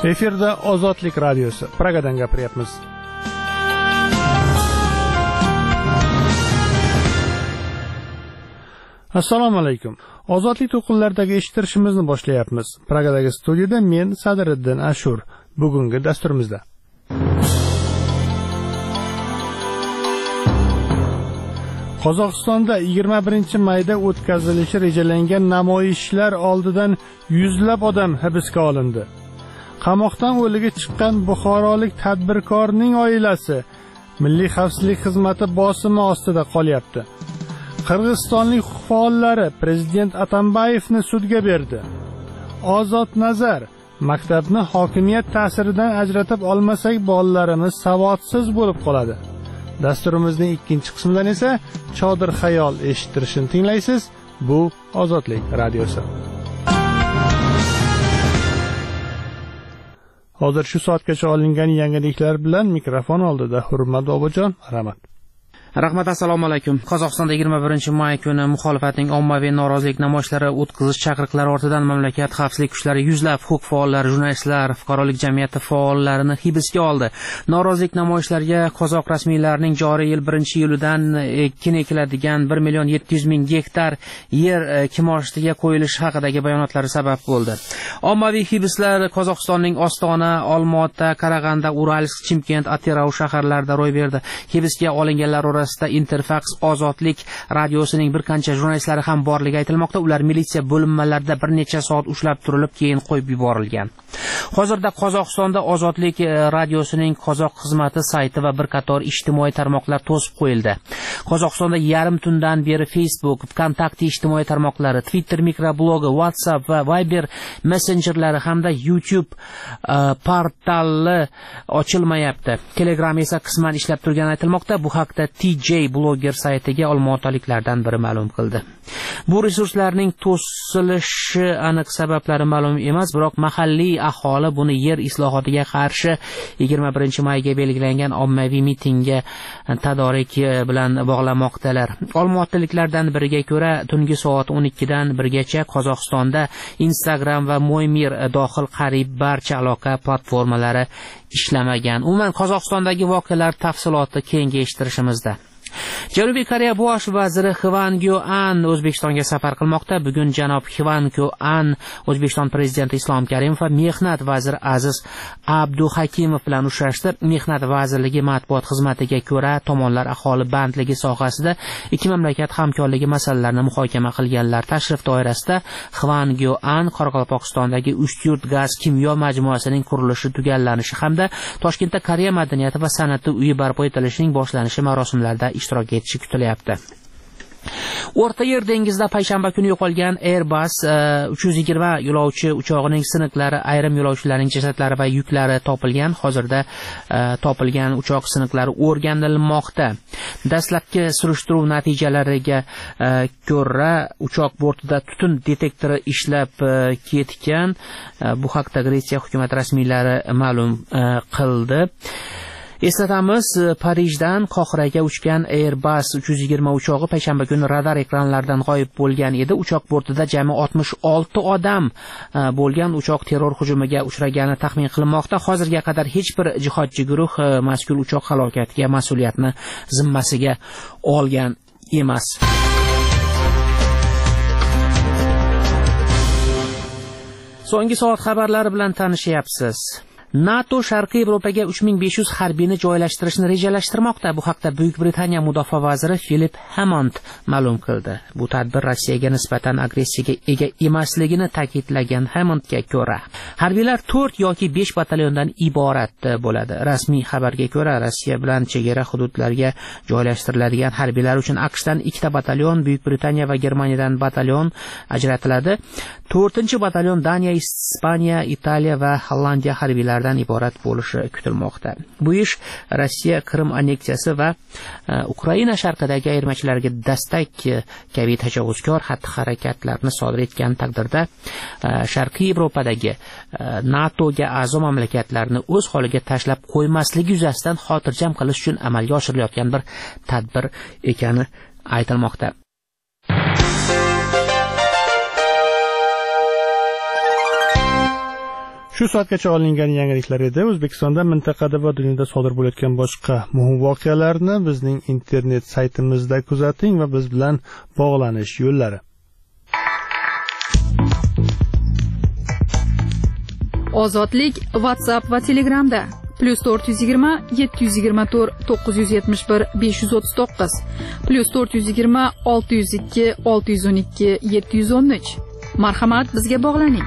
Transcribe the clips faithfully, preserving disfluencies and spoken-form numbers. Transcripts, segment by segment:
Efirda Ozodlik radiosi. Pragadan gapiryapmiz. Assalomu alaykum. Ozodlik to'qinlaridagi eshittirishimizni boshlayapmiz. Pragadagi studiyada men Sadiriddin Ashur. Bugungi dasturimizda Qozog'istonda yigirma birinchi mayda o'tkazilishi rejalangan namoyishlar oldidan yuzlab odam hibsga olindi. Qamoqdan o'ligi chiqqan buxorolik tadbirkorning oilasi Milliy xavfsizlik xizmati bosimi ostida qolyapti. Qirg'izistonlik huquq faollari prezident Atambayevni sudga berdi. Ozod nazar: maktabni hokimiyat ta'siridan ajratib olmasak, bolalarimiz savodsiz bo'lib qoladi. Dasturimizning ikkinchi qismidan esa Chodir xayol eshittirishini tinglaysiz. Bu Ozodlik radiosi. Hozir shu soatgacha olingan yangiliklar bilan mikrofon oldida Hurmat Bobojon, rahmat. Rahmat, assalomu alaykum. Qozog'istonda yigirma birinchi may kuni muxolifatning ommaviy norozilik namoyishlari o'tkazish chaqiriqlari ortidan mamlakat xavfsizlik kuchlari yuzlab huquq faollari, jurnalistlar, fuqarolik jamiyati faollarini hibsga oldi. Norozilik namoyishlariga qozoq rasmiylarining joriy yil birinchi iyulidan ekin ekiladigan bir million yetti yuz ming gektar yer kim oshiga qo'yilishi haqidagi bayonotlari sabab bo'ldi. Ommaviy hibslar Qozog'istonning Ostona, Olmaota, Qarag'anda, Uralsk, Chimkent, Atirau shaharlarida ro'y berdi. Hibsga olinganlar orasida Interfax Ozodlik radiosining bir qancha jurnalistlari ham borligi aytilmoqda. Ular militsiya bo'linmalarida bir necha soat ushlab turilib, keyin qo'yib yuborilgan. Hozirda Qozog'istonda Ozodlik radiosining qozoq xizmati sayti va bir qator ijtimoiy tarmoqlar to'sib qo'yildi. Qozog'istonda yarim tundan beri Facebook, VKontakte ijtimoiy tarmoqlari, Twitter mikroblogi, WhatsApp va Viber messenjerlari hamda YouTube uh, portali ochilmayapti. Telegram esa qisman ishlab turgani aytilmoqda. Bu haqda T J blogger saytiga olmaotaliklardan biri ma'lum qildi. Bu resurslarning to'silishi aniq sabablari ma'lum emas, biroq mahalliy aholi buni yer islohotiga qarshi yigirma birinchi mayga belgilangan ommaviy mitingga tadorik bilan bog'lamoqdalar. Olmaotaliklardan biriga ko'ra, tungi soat o'n ikkidan birgacha Qozog'istonda Instagram va Mo'ymir dohil qariyb barcha aloqa platformalari ishlamagan. Umuman Qozog'istondagi voqealar tafsiloti keyingi eshittirishimizda. Janubiy Koreya bosh vaziri Hwan Gyo-an O'zbekistonga safar qilmoqda. Bugun janob Hwan Gyo-an O'zbekiston prezidenti Islom Karimov va mehnat vaziri Aziz Abduhakimov bilan uchrashdi. Mehnat vazirligi matbuot xizmatiga ko'ra, tomonlar aholi bandligi sohasida ikki mamlakat hamkorligi masalalarini muhokama qilganlar. Tashrif doirasida Hwan Gyo-an Qoraqalpog'istondagi Ustyurt gaz kimyo majmuasining qurilishi tugallanishi hamda Toshkentda Koreya madaniyati va san'ati uyi barpo etilishining boshlanishi marosimlarida ishtirok etishi kutilyapti. O'rta Yer dengizida payshanba kuni yo'qolgan Airbus uch yuz yigirma yo'lovchi uchog'ining siniqlari, ayrim yo'lovchilarning jasadlari va yuklari topilgan. Hozirda topilgan uchoq siniqlari o'rganilmoqda. Dastlabki surishtiruv natijalariga ko'ra, uchoq bortida tutun detektori ishlab ketgan. Bu haqda Gretsiya hukumat rasmiylari ma'lum qildi. Eslatamiz, Parijdan Qohiraga uchgan Airbus uch yuz yigirma uchog'i payshanba kuni radar ekranlaridan g'oyib bo'lgan edi. Uchoq bortida jami oltmish olti odam bo'lgan. Uchoq terror hujumiga uchragani taxmin qilinmoqda. Hozirga qadar hech bir jihodchi guruh mazkur uchoq halokatiga mas'uliyatni zimmasiga olgan emas. So'nggi soat xabarlari bilan tanishyapsiz. NATO Sharqiy Yevropaga uch ming besh yuz harbiyni joylashtirishni rejalashtirmoqda. Bu haqda Buyuk Britaniya mudofaa vaziri Philip Hammond ma'lum qildi. Bu tadbir Rossiyaga nisbatan agressiyaga ega emasligini ta'kidlagan Hammondga ko'ra, harbiylar to'rt yoki besh batalyondan iborat bo'ladi. Rasmiy xabarga ko'ra, Rossiya bilan chegara hududlarga joylashtiriladigan harbiylar uchun AQShdan ikkita batalyon, Buyuk Britaniya va Germaniyadan batalyon ajratiladi. to'rtinchi batalyon Daniya, Ispaniya, Italiya va Hollandiya harbiylari dan iborat bo'lishi kutilmoqda. Bu ish Rossiya Qrim anneksiyasi va Ukraina sharqidagi ayirmachilarga dastak kabi tajovuzkor xatti-harakatlarni sodir etgan taqdirda Sharqiy Yevropadagi NATOga a'zo mamlakatlarni o'z holiga tashlab qo'ymasligi yuzasidan xotirjam qilish uchun amalga oshirilayotgan bir tadbir ekani aytilmoqda. Shu soatgacha olingan yangiliklar edi. O'zbekistonda, mintaqada va dunyoda sodir bo'layotgan boshqa muhim voqealarni bizning internet saytimizda kuzating va biz bilan bog'lanish yo'llari. Ozodlik WhatsApp va Telegramda plus to'rt yuz yigirma yetti yuz yigirma to'rt to'qqiz yuz yetmish bir besh yuz o'ttiz to'qqiz plus to'rt yuz yigirma olti yuz ikki olti yuz o'n ikki yetti yuz o'n uch. Marhamat, bizga bog'laning.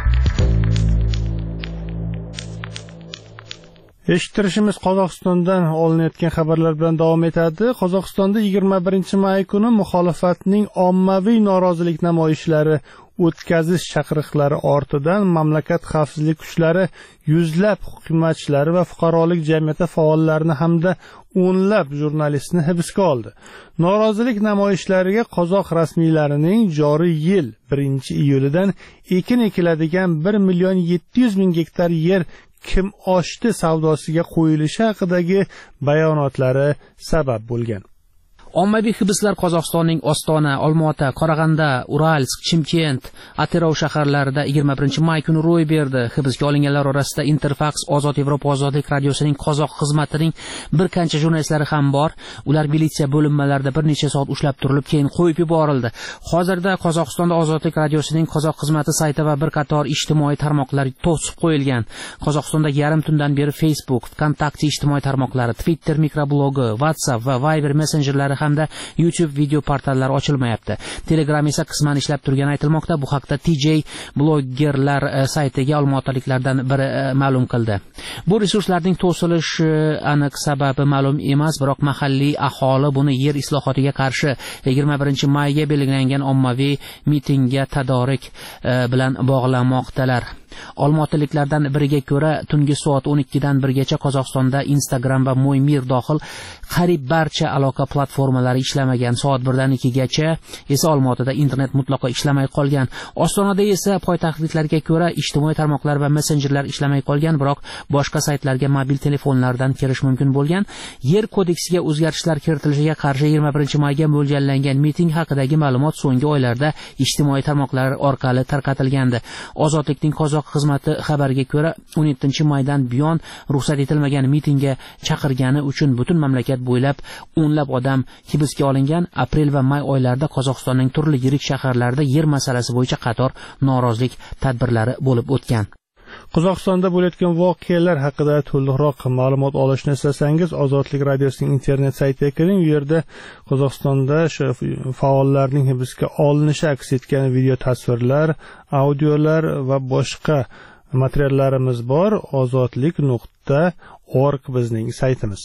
Eshittirishimiz Qozog'istondan olinayotgan xabarlar bilan davom etadi. Qozog'istonda yigirma birinchi may kuni muxolifatning ommaviy norozilik namoyishlari o'tkazish chaqiriqlari ortidan mamlakat xavfsizlik kuchlari yuzlab hukumatchilari va fuqarolik jamiyati faollarini hamda o'nlab jurnalistni hibsga oldi. Norozilik namoyishlariga qozoq rasmiylarining joriy yil birinchi iyulidan ekin ekiladigan bir million yetti yuz ming gektar yer kim oshdi savdosiga qo'yilishi haqidagi bayonotlari sabab bo'lgan. Ommaviy hibslar Qozog'istonning Ostona, Olmaota, Qorag'anda, Uralsk, Chimkent, Atirov shaharlarida yigirma birinchi may kuni ro'y berdi. Hibsga olinganlar orasida Interfax, Ozod Yevropa ozodlik radiosining qozoq xizmatining bir qancha jurnalistlari ham bor. Ular militsiya bo'linmalarida bir necha soat ushlab turilib, keyin qo'yib yuborildi. Hozirda Qozog'istonda Ozodlik radiosining qozoq xizmati sayti va bir qator ijtimoiy tarmoqlar to'sib qo'yilgan. Qozog'istonda yarim tundan beri Facebook, VKontakte ijtimoiy tarmoqlari, Twitter mikroblogi, WhatsApp va Viber messenjerlari hamda YouTube video portallari ochilmayapti. Telegram esa qisman ishlab turgani aytilmoqda. Bu haqda T J blogerlar saytiga olmaotaliklardan biri ma'lum qildi. Bu resurslarning to'silishi aniq sababi ma'lum emas, biroq mahalliy aholi buni yer islohotiga qarshi yigirma birinchi mayga belgilangan ommaviy mitingga tadorik bilan bog'lamoqdalar. Olmaotaliklardan biriga ko'ra, tungi soat o'n ikkidan birgacha Qozog'istonda Instagram va Mo'ymir dohil qariyb barcha aloqa platformalari ishlamagan. Soat birdan ikkigacha esa Olmaotada internet mutlaqo ishlamay qolgan. Ostonada esa poytaxtliklarga ko'ra ijtimoiy tarmoqlar va messenjerlar ishlamay qolgan, biroq boshqa saytlarga mobil telefonlardan kirish mumkin bo'lgan. Yer kodeksiga o'zgartishlar kiritilishiga qarshi yigirma birinchi mayga mo'ljallangan miting haqidagi ma'lumot so'nggi oylarda ijtimoiy tarmoqlar orqali tarqatilgandi. Ozodlikning qozoq xizmati xabarga ko'ra, o'n yettinchi maydan buyon ruxsat etilmagan mitingga chaqirgani uchun butun mamlakat bo'ylab o'nlab odam hibsga olingan. Aprel va may oylarida Qozog'istonning turli yirik shaharlarida yer masalasi bo'yicha qator norozilik tadbirlari bo'lib o'tgan. Qozog'istonda bo'layotgan voqealar haqida to'liqroq ma'lumot olishni istasangiz, Ozodlik radiosining internet saytiga kiring. U yerda Qozog'istonda faollarning hibsga olinishi aks etgan video tasvirlar, audiolar va boshqa materiallarimiz bor. ozodlik nuqta org bizning saytimiz.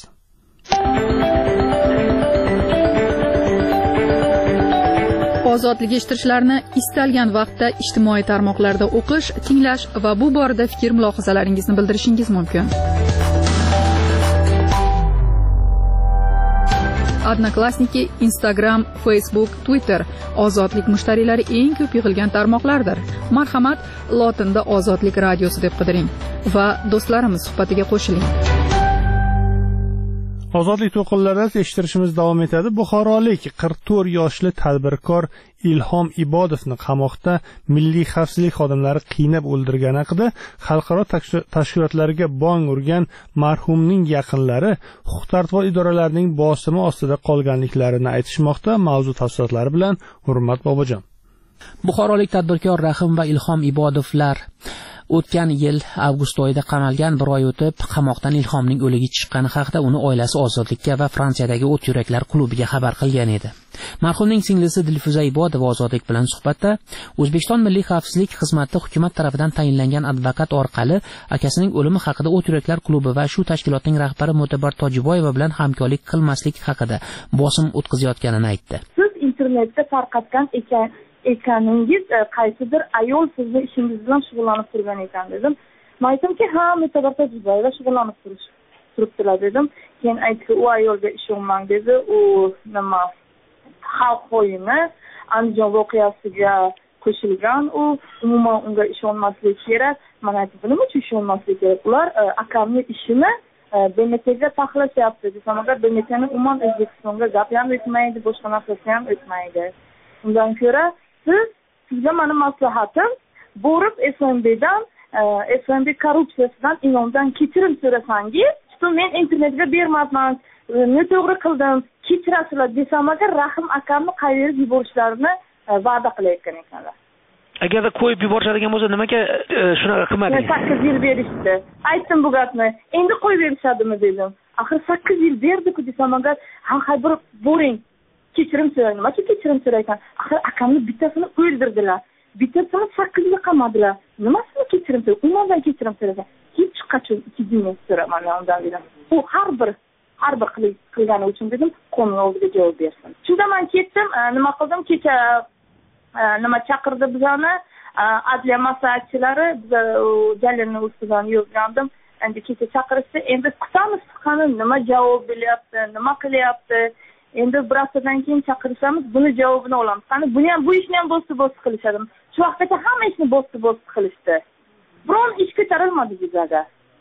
Ozodlik eshittirishlarni istalgan vaqtda ijtimoiy tarmoqlarda o'qish, tinglash va bu borada fikr mulohazalaringizni bildirishingiz mumkin. Odnoklassniki, Instagram, Facebook, Twitter ozodlik mushtariylari eng ko'p yig'ilgan tarmoqlardir. Marhamat, lotinda Ozodlik radiosi deb qidiring va do'stlarimiz suhbatiga qo'shiling. Ozodlik to'qinlarida eshittirishimiz davom etadi. Buxorolik qirq to'rt yoshli tadbirkor Ilhom Ibodovni qamoqda milliy xavfsizlik xodimlari qiynab o'ldirgani haqida xalqaro tashkilotlarga bong urgan marhumning yaqinlari huquq-tartibot idoralarining bosimi ostida qolganliklarini aytishmoqda. Mavzu tafsilotlari bilan Hurmat Bobojon. Buxorolik tadbirkor Rahim va Ilhom Ibodovlar o'tgan yil avgust oyida qamalgan. Bir oy o'tib qamoqdan Ilhomning o'ligi chiqqani haqida uni oilasi Ozodlikka va Fransiyadagi o't yuraklar klubiga xabar qilgan edi. Marhumning singlisi Dilfuza Ibodova Ozodlik bilan suhbatda O'zbekiston Milliy xavfsizlik xizmati hukumat tarafidan tayinlangan advokat orqali akasining o'limi haqida o't yuraklar klubi va shu tashkilotning rahbari Mo'tabar Tojiboyeva bilan hamkorlik qilmaslik haqida bosim o'tkazayotganini aytdi. Siz internetda tarqatgan ekan ekaningiz qaysidir ayol sizni ishingiz bilan shug'ullanib turgan ekan dedim. Men aytdimki, ha, Mo'tabar Tojiboyeva shug'ullanib turibdilar dedim. Keyin aytdi, u ayolga ishonmang dedi. U nima xalq o'yini Andijon voqeasiga qo'shilgan, u umuman unga ishonmaslik kerak. Men aytdim, nima uchun ishonmaslik kerak? Ular akamning ishini B M Tga taxlashyapti desam, agar B M Tni umuman O'zbekistonga gap ham o'tmaydi, boshqa narsasi ham o'tmaydi. Undan ko'ra siz sizga meni maslahatim borib S M Bdan F M B korrupsiyasidan inomdan kechirim so'rasangiz, men internetga bermayman, noto'g'ri qildim, kechirasizlar desam agar Rahim akamni qayerib yuborishlarini va'da qilayotgan ekanlar. Agarda qo'yib yuborishadigan bo'lsa, nimaga shunaqa qilmadingiz? sakkiz yil berishdi. Aytdim bu gapni. Endi qo'yib berishadimi dedim. Axir sakkiz yil berdi-ku desam agar, ha, hay bir boring. Kechirim so'rang. Nimaga kechirim so'raysan? Axir akamni bittasini o'ldirdilar. Bittasini sakkiz yil qamadilar. Nimasini kechirim so'raysan? Umuman kechirim so'raysan. Hech qachon ikki dinni so'raman undan dedim. U har bir har bir qilgani uchun dedim, qonun oldiga javob bersin. Shunda men ketdim, nima qildim? Kecha nima chaqirdi bizani, adliya maslahatchilari, biz Jalilning ustidan yurgandim. Endi kecha chaqirishdi, endi kutamiz, qani nima javob beryapti, nima qilyapti. Endi bir haftadan keyin chaqirishamiz, buni javobini olamiz. Qani buni ham bu ishni ham bosib-bosib qilishadi. Shu vaqtgacha hamma ishni bosib-bosib qilishdi. Biron ish ko'tarilmadi yuzaga.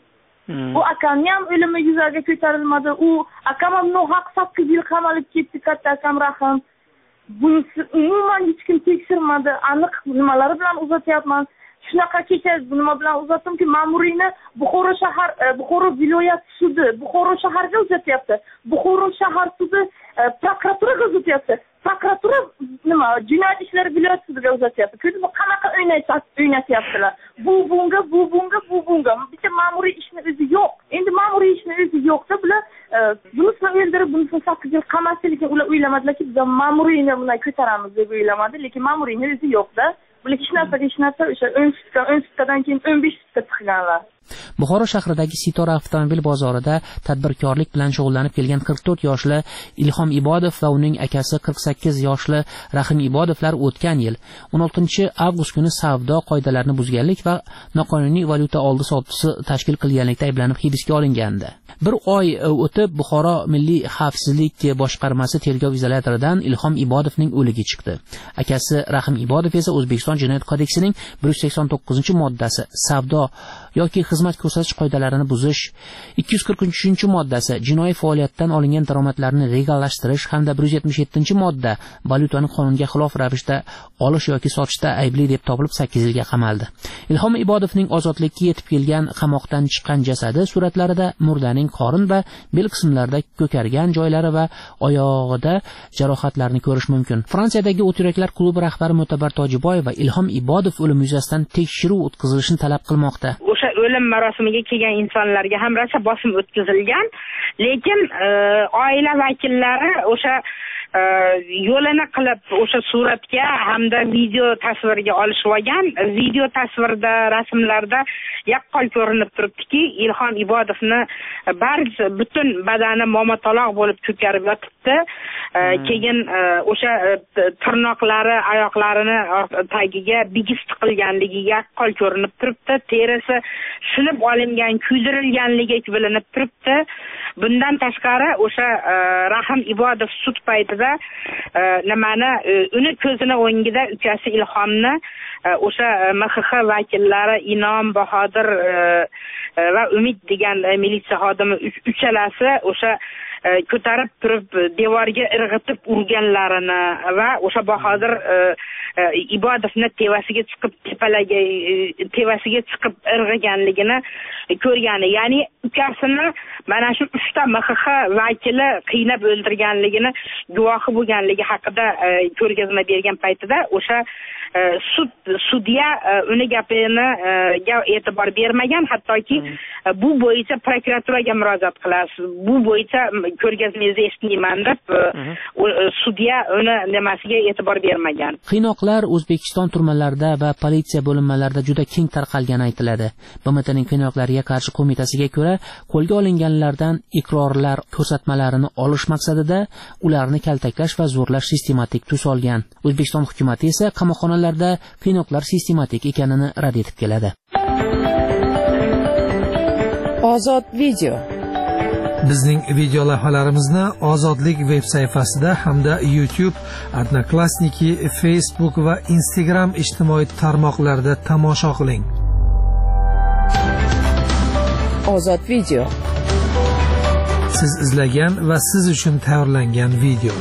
U akamni ham o'limi yuzaga ko'tarilmadi. U akam ham nohaq sakkiz yil qamalib ketdi, katta akam Rahim. Buni umuman hech kim tekshirmadi. Aniq nimalari bilan uzatyapman. Shunaqa kecha nima bilan uzatdimki, ma'muriyni Buxoro shahar, Buxoro viloyat sudi, Buxoro shaharga uzatyapti. Buxoro shahar sudi prokuraturaga uzatyapti. Prokuratura nima, jinoyat ishlari viloyat sudiga uzatyapti. Ko'rib, qanaqa o'ynatyaptilar. Bu bunga, bu bunga, bu bunga. Bitta ma'muriy ishni o'zi yo'q. Endi ma'muriy ishni o'zi yo'qda bular bunisini o'ldirib, bunisini sakkiz yil qamasdi, lekin ular o'ylamadilarki, biz ma'muriyni bunday ko'taramiz deb o'ylamadi, lekin ma'muriyni o'zi yo'qda. Bular hech narsa hech narsa o'sha o'n sutka, o'n sutkadan keyin o'n besh sutka chiqganlar. Buxoro shahridagi Sitora avtomobil bozorida tadbirkorlik bilan shug'ullanib kelgan qirq to'rt yoshli Ilhom Ibodov va uning akasi qirq sakkiz yoshli Rahim Ibodovlar o'tgan yil o'n oltinchi avgust kuni savdo qoidalarini buzganlik va noqonuniy valyuta oldi sotisi tashkil qilganlikda ayblanib hibsga olingandi. Bir oy o'tib Buxoro Milliy xavfsizlik boshqarmasi tergov izolyatoridan Ilhom Ibodovning o'ligi chiqdi. Akasi Rahim Ibodov esa O'zbekiston Jinoyat kodeksining bir yuz sakson to'qqizinchi moddasi savdo yoki xizmat ko'rsatish qoidalarini buzish, ikki yuz qirq uchinchi moddasi jinoiy faoliyatdan olingan daromadlarni legallashtirish hamda bir yuz yetmish yettinchi modda valyutani qonunga xilof ravishda olish yoki sotishda aybli deb topilib sakkiz yilga qamaldi. Ilhom Ibodovning ozodlikka yetib kelgan qamoqdan chiqqan jasadi suratlarida murdaning qorin va bel qismlarida ko'kargan joylari va oyog'ida jarohatlarni ko'rish mumkin. Fransiyadagi o't yuraklar klubi rahbari Mo'tabar Tojiboyeva Ilhom Ibodov o'limi yuzasidan tekshiruv o'tkazilishini talab qilmoqda. O'sha o'lim marosimiga kelgan insonlarga ham rosa bosim o'tkazilgan, lekin oila vakillari o'sha yo'lini qilib o'sha suratga hamda video tasvirga olishib olgan. Video tasvirda, rasmlarda yaqqol ko'rinib turibdiki, Ilhom Ibodovni barcha butun badani momataloq bo'lib ko'karib yotibdi. Keyin o'sha tirnoqlari, oyoqlarini tagiga bigiz tiqilganligi yaqqol ko'rinib turibdi. Terisi shilib olingan, kuydirilganligi bilinib turibdi. Bundan tashqari o'sha Rahim Ibodov sud paytida nimani uni ko'zini o'ngida ukasi Ilhomni o'sha M X X vakillari Inom, Bahodir va Umid degan militsiya xodimi uchalasi o'sha ko'tarib turib devorga irg'itib urganlarini va o'sha Bahodir Ibodovni tevasiga chiqib tepalaga tevasiga chiqib irg'iganligini ko'rgani, ya'ni ukasini mana shu uchta M X X vakili qiynab o'ldirganligini guvohi bo'lganligi haqida ko'rgazma bergan paytida o'sha sud sudya uni gapini e'tibor bermagan, hattoki bu bo'yicha prokuraturaga murojaat qilasiz, bu bo'yicha ko'rgazmangizni eshitmayman deb sudya uni nimasiga e'tibor bermagan. Qiynoqlar O'zbekiston turmalarida va politsiya bo'linmalarida juda keng tarqalgani aytiladi. B M Tning qiynoqlarga qarshi qo'mitasiga ko'ra, qo'lga olinganlardan iqrorlar ko'rsatmalarini olish maqsadida ularni kaltaklash va zo'rlash sistematik tus olgan. O'zbekiston hukumatı esa qamoqxonalarda qiynoqlar sistematik ekanini rad etib keladi. Ozod video. Bizning video lavhalarimizni Ozodlik veb sayfasida hamda YouTube, Odnoklassniki, Facebook va Instagram ijtimoiy tarmoqlarida tomosha qiling. Ozod video. Siz izlagan va siz uchun tayyorlangan video.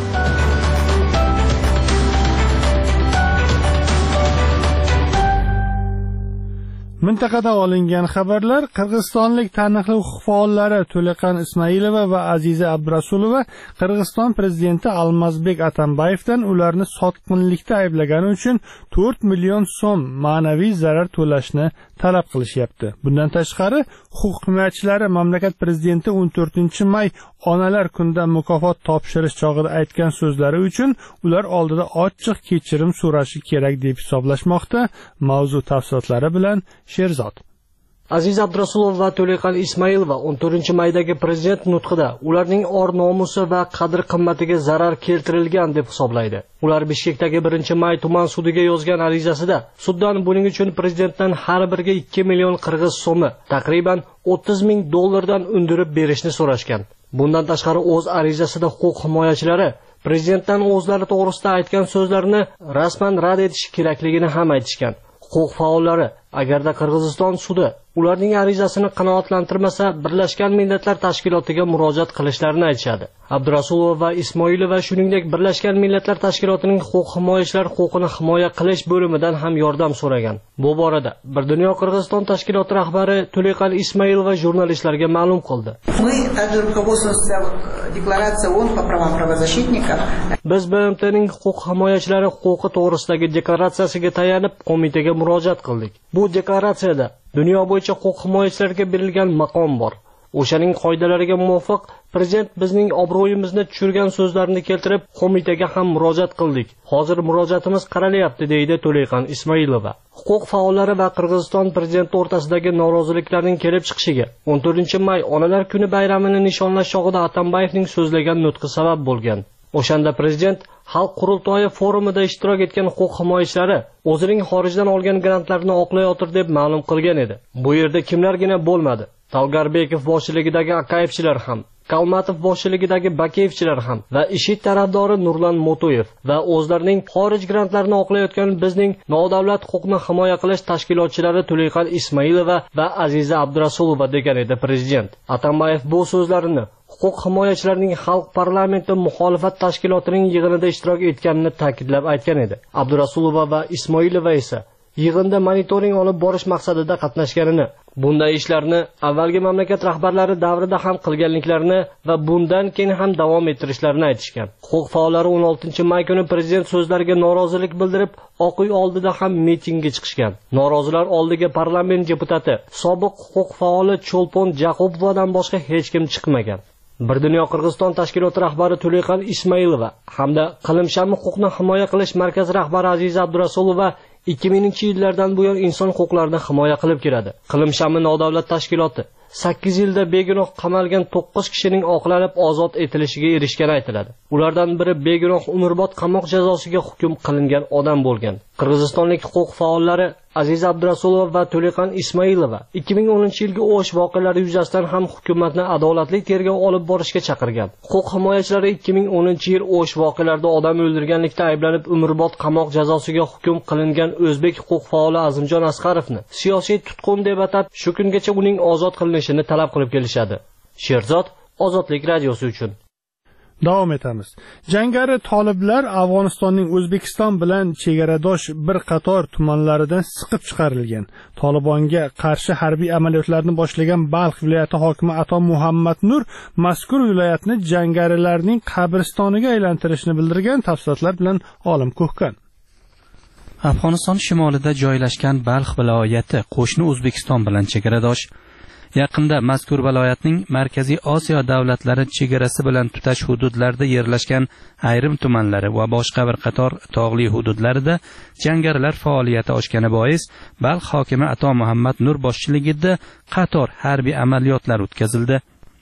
Mintaqada olingan xabarlar Qirg'izistonlik taniqli huquq faollari To'leqan Ismoilova va Aziza Abdurasulova Qirg'iziston prezidenti Almazbek Atambayevdan ularni sotqinlikda ayblagani uchun to'rt million so'm ma'naviy zarar to'lashni talab qilishyapti. Bundan tashqari, huquq himoyachilari mamlakat prezidenti o'n to'rtinchi may onalar kunida mukofot topshirish chog'ida aytgan so'zlari uchun ular oldida ochiq kechirim so'rashi kerak deb hisoblashmoqda. Mavzu tafsilotlari bilan Sherzod. Aziz Abdurasulov va To'leqan Ismoilova o'n to'rtinchi maydagi prezident nutqida ularning or nomusi va qadr-qimmatiga zarar keltirilgan deb hisoblaydi. Ular Bishkekdagi birinchi may tuman sudiga yozgan arizasida suddan buning uchun prezidentdan har biriga ikki million qirg'iz so'mi, taqriban o'ttiz ming dollardan undirib berishni so'rashgan. Bundan tashqari o'z arizasida huquq himoyachilari prezidentdan o'zlari to'g'risida aytgan so'zlarini rasman rad etish kerakligini ham aytishgan. Huquq faollari agarda Qirg'iziston sudi ularning arizasini qanoatlantirmasa, Birlashgan Millatlar Tashkilotiga murojaat qilishlarini aytishadi. Abdurasulov va Ismoilova shuningdek Birlashgan Millatlar Tashkilotining huquq himoyachilar huquqini himoya qilish bo'limidan ham yordam so'ragan. Bu borada Bir dunyo Qirg'iziston tashkiloti rahbari To'leqan Ismoilova jurnalistlarga ma'lum qildi. Biz B M T'ning huquq himoyachilari huquqi to'g'risidagi deklaratsiyasiga tayanib qo'mitaga murojaat qildik. Bu deklaratsiyada dunyo bo'yicha huquq himoyachilarga berilgan maqom bor. O'shaning qoidalariga muvofiq prezident bizning obro'yimizni tushirgan so'zlarini keltirib, qo'mitaga ham murojaat qildik. Hozir murojaatimiz qaralyapti, deydi To'leqan Ismoilova. Huquq faollari va Qirg'iziston prezidenti o'rtasidagi noroziliklarning kelib chiqishiga o'n to'rtinchi may onalar kuni bayramini nishonlash chog'ida Atambayevning so'zlagan nutqi sabab bo'lgan. O'shanda prezident Xalq qurultoyi forumida ishtirok etgan huquq himoyachilari o'zining xorijdan olgan grantlarini oqlayotir deb ma'lum qilgan edi. Bu yerda kimlargina bo'lmadi. Talgarbekov boshchiligidagi Akayevchilar ham, Kalmatov boshchiligidagi Bakeyevchilar ham va IShID tarafdori Nurlan Motoyev va o'zlarining xorij grantlarini oqlayotgan bizning nodavlat huquqni himoya qilish tashkilotchilari To'leqan Ismoilova va Aziza Abdurasulova degan edi prezident. Atambayev bu so'zlarini huquq himoyachilarining xalq parlamenti muxolifat tashkilotining yig'inida ishtirok etganini ta'kidlab aytgan edi. Abdurasulova va Ismoilova esa yig'inda monitoring olib borish maqsadida qatnashganini, bunday ishlarni avvalgi mamlakat rahbarlari davrida ham qilganliklarini va bundan keyin ham davom ettirishlarini aytishgan. Huquq faollari o'n oltinchi may kuni prezident so'zlariga norozilik bildirib, Oq uy oldida ham mitingga chiqishgan. Norozilar oldiga parlament deputati, sobiq huquq faoli Cho'lpon Jaqubovadan boshqa hech kim chiqmagan. Bir dunyo Qirg'iziston tashkiloti rahbari To'leqan Ismoilova hamda Qilimshamni huquqni himoya qilish markazi rahbari Aziza Abdurasulova ikki mingchi yillardan buyon inson huquqlarini himoya qilib keladi. Qilimshamni nodavlat tashkiloti sakkiz yilda begunoh qamalgan to'qqiz kishining oqlanib ozod etilishiga erishgani aytiladi. Ulardan biri begunoh umrbod qamoq jazosiga hukm qilingan odam bo'lgan. Qirg'izistonlik huquq faollari Aziza Abdurasulova va To'leqan Ismoilova ikki ming o'ninchi yilgi O'sh voqealari yuzasidan ham hukumatni adolatli tergov olib borishga chaqirgan. Huquq himoyachilari ikki ming o'ninchi yil O'sh voqealarida odam o'ldirganlikda ayblanib umrbod qamoq jazosiga hukm qilingan o'zbek huquq faoli Azimjon Asqarovni siyosiy tutqun deb atab, shu kungacha uning ozod qilinishini talab qilib kelishadi. Sherzod, Ozodlik radiosi uchun. Davom etamiz. Jangari toliblar Afg'onistonning O'zbekiston bilan chegaradosh bir qator tumanlaridan siqib chiqarilgan. Tolibonga qarshi harbiy amaliyotlarni boshlagan Balx viloyati hokimi Ato Muhammad Nur mazkur viloyatni jangarilarning qabristoniga aylantirishni bildirgan. Tafsilotlar bilan Olim Ko'hkan. Afg'oniston shimolida joylashgan Balx viloyati qo'shni O'zbekiston bilan chegaradosh. Yaqinda mazkur viloyatning Markaziy Osiyo davlatlari chegarasi bilan tutash hududlarida yerlashgan ayrim tumanlari va boshqa bir qator tog'li hududlarida jangarilar faoliyati oshgani bois Balx hokimi Ato Muhammad Nur boshchiligida qator harbiy amaliyotlar o'tkazildi.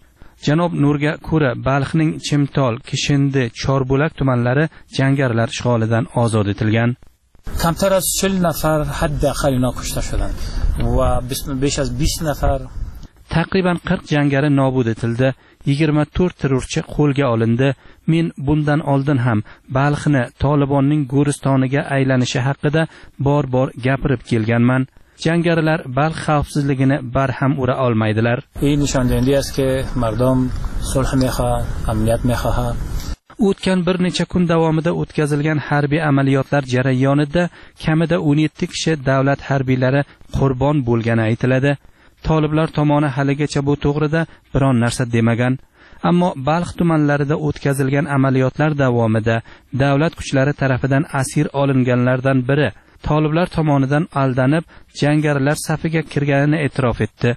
Janob Nurga ko'ra, Balxning Chimtol, Kishindi, Chorbulak tumanlari jangarilar ishg'olidan ozod etilgan. کمتر از چهل نفر حداقل اینا کشته شدند و بیش از بیست نفر Taqriban qirq jangari nobud etildi, yigirma to'rt terrorchi qo'lga olindi. Men bundan oldin ham Balxni Tolibonning Go'ristoniga aylanishi haqida bor-bor gapirib kelganman. Jangarilar Balx xavfsizligini barham ura olmaydilar. این نشان دهنده است که مردم صلح میخواهند، امنیت میخواهند. O'tgan bir necha kun davomida o'tkazilgan harbiy amaliyotlar jarayonida kamida o'n yetti kishi davlat harbiylari qurbon bo'lgani aytiladi. Toliblar tomoni haligacha bu to'g'rida biron narsa demagan. Ammo Balx tumanlarida o'tkazilgan amaliyotlar davomida davlat kuchlari tarafidan asir olinganlardan biri toliblar tomonidan aldanib jangarilar safiga kirganini e'tirof etdi.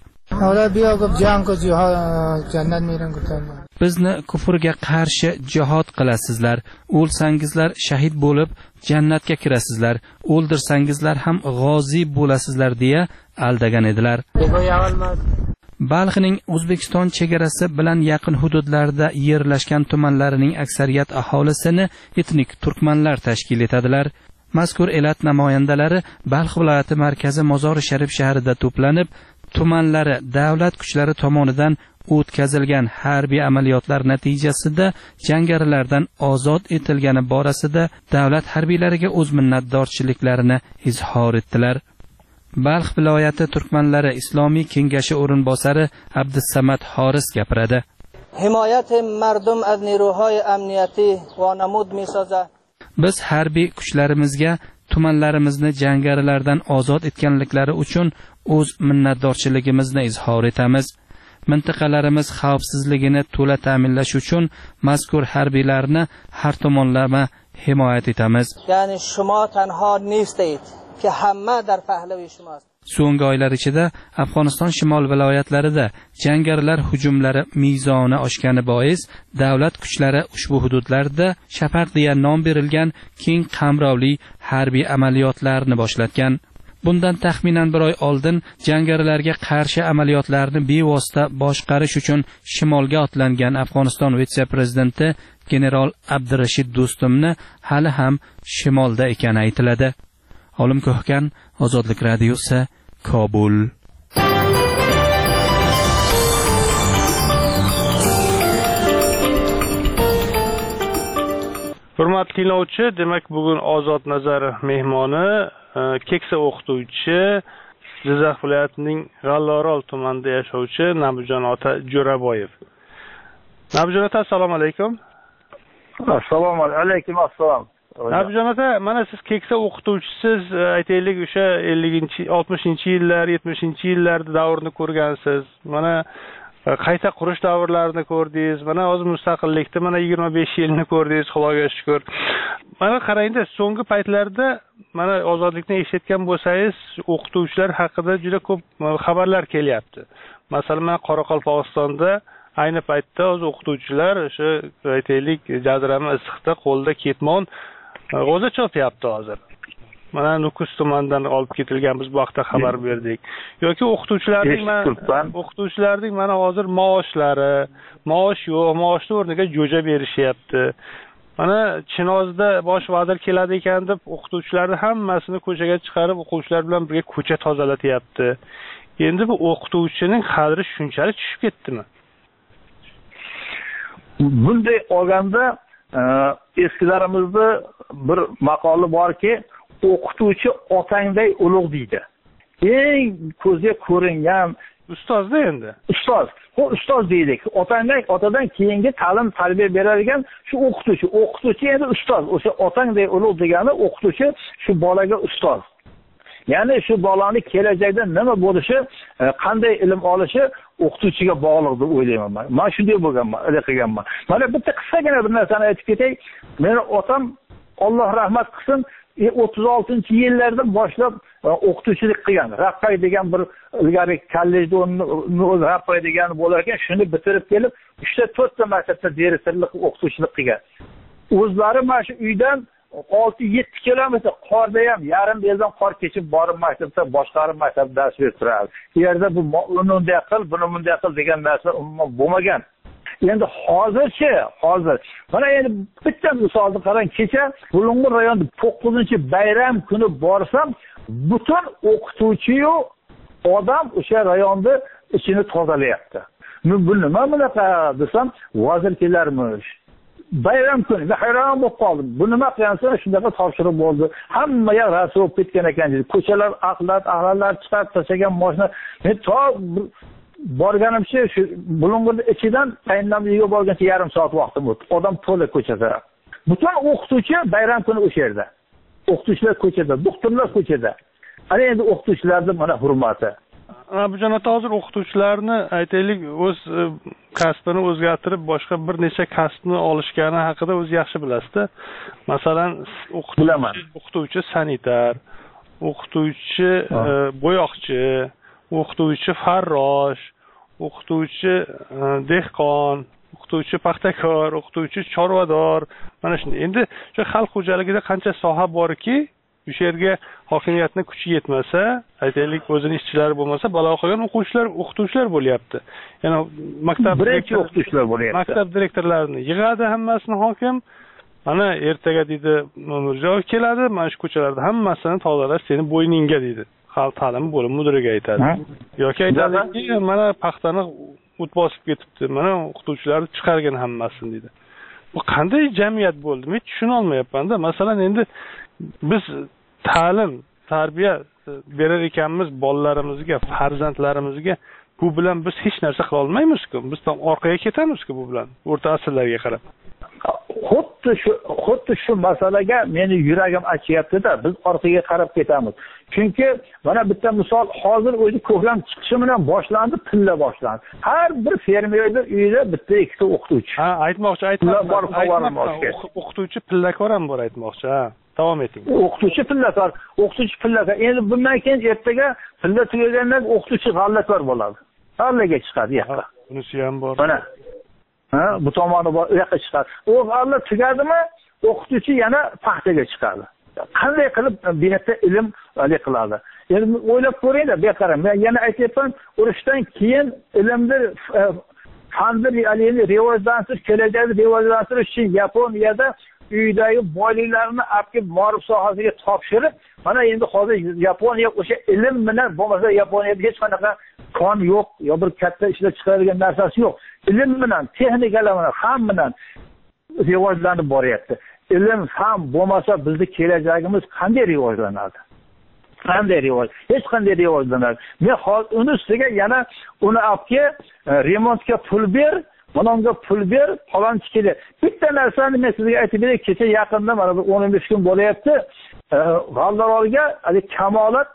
Bizni kufrga qarshi jihad qilasizlar, o'lsangizlar shahid bo'lib jannatga kirasizlar, o'ldirsangizlar ham g'ozi bo'lasizlar deya aldagan edilar. Balxning O'zbekiston chegarasi bilan yaqin hududlarda yerlashgan tumanlarining aksariyat aholisini etnik turkmanlar tashkil etadilar. Mazkur elat namoyandalari Balx viloyati markazi Mozori Sharif shahrida to'planib, tumanlari davlat kuchlari tomonidan o'tkazilgan harbiy amaliyotlar natijasida jangarilardan ozod etilgani borasida davlat harbiylariga o'z minnatdorchiliklarini izhor etdilar. Balx viloyati turkmanlari Islomiy kengashi o'rinbosari Abdusamad Xoris gapiradi. Himoyat mardum az niruhay amniyati va namud misoza. Biz harbiy kuchlarimizga tumanlarimizni jangarilardan ozod etganliklari uchun o'z minnatdorchiligimizni izhor etamiz. Mintaqalarimiz xavfsizligini to'la ta'minlash uchun mazkur harbiylarni har tomonlama himoyat etamiz. Ya'ni shuma tanho nistayt ki hamma dar pahlavi shumost. So'nggi oylar ichida Afg'oniston shimol viloyatlarida jangarilar hujumlari mezoni oshgani bois davlat kuchlari ushbu hududlarda Shafaq deya nom berilgan keng qamrovli harbiy amaliyotlarni boshlatgan. Bundan taxminan bir oy oldin jangarilarga qarshi amaliyotlarni bevosita boshqarish uchun shimolga otlangan Afg'oniston vitse-prezidenti general Abdurashid Do'stumni hali ham shimolda ekani aytiladi. Olim Ko'hkan, Ozodlik radiosi, Kobul. Hurmatli tinglovchi, demak bugun Ozod nazar mehmoni keksa o'qituvchi, Jizzax viloyatining G'allorol tumanida yashovchi Nabijon ota Jo'raboyev. Nabijon ota, assalomu alaykum. Assalomu alaykum, assalom. Nabijon ota, mana siz keksa o'qituvchisiz, aytaylik o'sha ellinchi, oltmishinchi yillar, yetmishinchi yillar davrini ko'rgansiz. Mana qayta qurish davrlarini ko'rdingiz. Mana hozir mustaqillikda mana yigirma besh yilni ko'rdingiz, Xudoga shukr. Mana qarangda, so'nggi paytlarda mana ozodlikni eshitgan bo'lsangiz, o'qituvchilar haqida juda ko'p xabarlar kelyapti. Masalan, Qoraqalpog'istonda ayni paytda o'z o'qituvchilar o'sha aytaylik jazirama issiqda qo'lda ketmon g'o'za chopyapti hozir. Mana Nukus tumanidan olib ketilgan, biz bu haqda xabar berdik. Yoki o'qituvchilarning mana o'qituvchilarning mana hozir maoshlari, maosh yo'q, maoshning o'rniga jo'ja berishyapti. Mana Chinozda bosh vazir keladi ekan deb o'qituvchilarni hammasini ko'chaga chiqarib, o'quvchilar bilan birga ko'cha tozalatyapti. Endi bu o'qituvchining qadri shunchalik tushib ketdimi? Bunday olganda eskilarimizda bir maqoli borki, o'qituvchi otangday ulug' deydi. Eng ko'zga ko'ringan ustozda endi. Ustoz. Bu ustoz deylik. Otangdan, otadan keyingi ta'lim tarbiya beradigan shu o'qituvchi. O'qituvchi endi ustoz. O'sha otangday ulug' degani o'qituvchi shu bolaga ustoz. Ya'ni shu bolani kelajakda nima bo'lishi, qanday ilm olishi o'qituvchiga bog'liq deb o'ylayman men. Men shunday bo'lganman, qilganman. Mana bitta qisqagina bir narsani aytib ketay. Meni otam Alloh rahmat qilsin, o'ttiz oltinchi yillardan boshlab o'qituvchilik qilgan. Raqqay degan bir ilgari kollejda o'zi Raqqay degan bo'lar ekan, shuni bitirib kelib, uchta to'rtta maktabda direktorlik o'qituvchilik qilgan. O'zlari mana shu uydan olti yetti kilometr qorda ham yarim beldan qor kechib borib maktabda boshqarib maktab dars berib turadi. Bu yerda bu bunday qil, buni bunday qil degan narsa umuman bo'lmagan. Endi hozirchi, hozir. Mana endi bitta misolni qarang, kecha Bulung'ur rayonida to'qqizinchi bayram kuni borsam, butun o'qituvchi-yu odam o'sha rayonni ichini tozalayapti. Men bu nima bunaqa desam, vazir kelarmish. Bayram kuni hayron bo'lib qoldim. Bu nima qilgansa shundaqa topshiriq bo'ldi. Hamma yoq rasvo bo'lib ketgan ekan dedi. Ko'chalar axlat, axlatlar chiqarib tashlagan mashina. Men to borganimcha shu Bulung'urni ichidan tayinlamligiga borgancha yarim soat vaqtim o'tdi. Odam to'la ko'chada. Butun o'qituvchi bayram kuni o'sha yerda. O'qituvchilar ko'chada, doktorlar ko'chada. Ana endi o'qituvchilarning mana hurmati. Bu jonata hozir o'qituvchilarni aytaylik o'z kasbini o'zgartirib boshqa bir necha kasbni olishgani haqida o'zi yaxshi bilasiz-da. Masalan, o'qituvchi, o'qituvchi sanitar, o'qituvchi bo'yoqchi, o'qituvchi farrosh, o'qituvchi dehqon, o'qituvchi paxtakor, o'qituvchi chorvador, mana shunday. Endi shu xalq xo'jaligida qancha soha borki, o'sha yerga hokimiyatni kuchi yetmasa, aytaylik o'zining ishchilari bo'lmasa, balo qilgan o'quvchilar, o'qituvchilar bo'lyapti. Ya'ni maktab birinchi o'qituvchilar bo'lyapti. Maktab direktorlarini yig'adi hammasini hokim. Mana ertaga deydi Nurjoy keladi, mana shu ko'chalarda hammasini tozalash seni bo'yningga deydi. Xalq ta'limi bo'limi mudiriga aytadi. Yoki aytadiki, mana paxtani o't bosib ketibdi. Mana o'qituvchilarni chiqargan hammasini deydi. Bu qanday jamiyat bo'ldi? Men tushuna olmayapman-da. Masalan, endi biz ta'lim, tarbiya berar ekanmiz bolalarimizga, farzandlarimizga, bu bilan biz hech narsa qila olmaymiz-ku. Biz ham orqaga ketamiz-ku bu bilan, o'rta asrlarga qarab. Xuddi shu xuddi shu masalaga meni yuragim achyapti-da, biz orqaga qarab ketamiz. Chunki mana bitta misol hozir o'zi ko'klam chiqishi bilan boshlandi, pilla boshlandi. Har bir fermerning uyida bitta ikkita o'qituvchi. Ha, aytmoqchi, aytmoqchi. O'qituvchi pillakor ham bor aytmoqchi, ha. Davom eting. O'qituvchi pillakor, o'qituvchi pillakor. Endi bundan keyin ertaga pilla tugagandan o'qituvchi g'allakor bo'ladi. G'allaga chiqadi yoqqa. Bunisi ham bor. Mana ha, bu tomoni bor, u yoqqa chiqadi. U g'alla tugadimi, o'qituvchi yana paxtaga chiqadi. Qanday qilib bu yerda ilm olib qiladi? Endi o'ylab ko'ringlar, bu yoqqa. Men yana aytyapman, urushdan keyin ilmni fanni alini rivojlantirish, kelajakni rivojlantirish uchun Yaponiyada uydagi boyliklarni olib ma'rif sohasiga topshirib, mana endi hozir Yaponiya o'sha ilm bilan bo'lmasa Yaponiyada hech qanaqa kon yo'q, yo bir katta ishlar chiqaradigan narsasi yo'q. Ilm bilan, texnikalar bilan ham bilan rivojlanib boryapti. Ilm ham bo'lmasa bizning kelajagimiz qanday rivojlanadi? Qanday rivoj? Hech qanday rivojlanadi. Men hozir uni ustiga yana uni olib remontga pul ber, Manonga pul ber, falonchi keladi. Bitta narsani men sizga aytib beraman, kecha yaqinda mana o'n o'n besh kun bo'layapti. G'allarolga hali Kamolat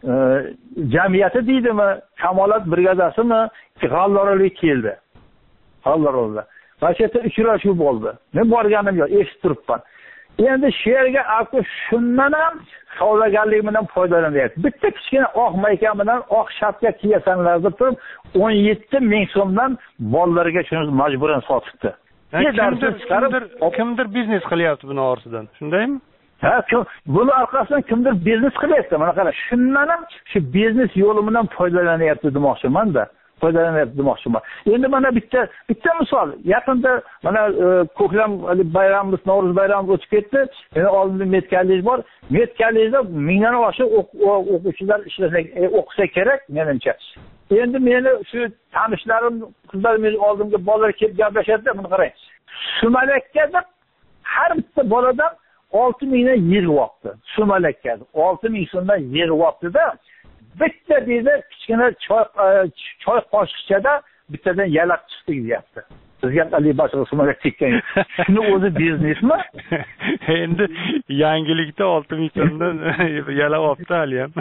jamiyati deydimi, Kamolat brigadasimi G'allarolga keldi. G'allarolda. Mana shu yerda uchrashuv bo'ldi. Men borganim yo'q, eshitib turibman. Endi shu yerga aql shundan ham savdogarlik bilan foydalanyapti. Bitta kichkina oq mayka bilan oq shapka kiyasanlar deb turib o'n yetti ming so'mdan bolalarga shuni majburan sotibdi. Kimdir, kimdir, kimdir biznes qilyapti buni ortidan. Shundaymi? Ha, buni orqasidan kimdir biznes qilyapti. Mana qara, shundan ham shu biznes yo'li bilan foydalanyapti demoqchiman-da. Foydalanyapti demoqchiman. Endi mana bitta bitta misol. Yaqinda mana ko'klam bayramimiz, Navro'z bayrami o'tib ketdi. Endi oldinda medkallik bor. Medkallikda mingdan oshiq o'quvchilar ishlasa, o'qisa kerak menimcha. Endi meni shu tanishlarim, qizlarim oldimga bolalar kelib gaplashadi, buni qarang. Sumalakka deb har bitta boladan olti mingdan yig'yapti. Sumalakka olti ming so'mdan yig'yapti-da. Bitta deydi kichkina choy choy qoshiqchada bittadan yalaq chiqdi deyapti. Sizga qanday boshqa sumalak tekkan. Shuni o'zi biznesmi? Endi yangilikda olti ming so'mdan yalaq olibdi hali ham.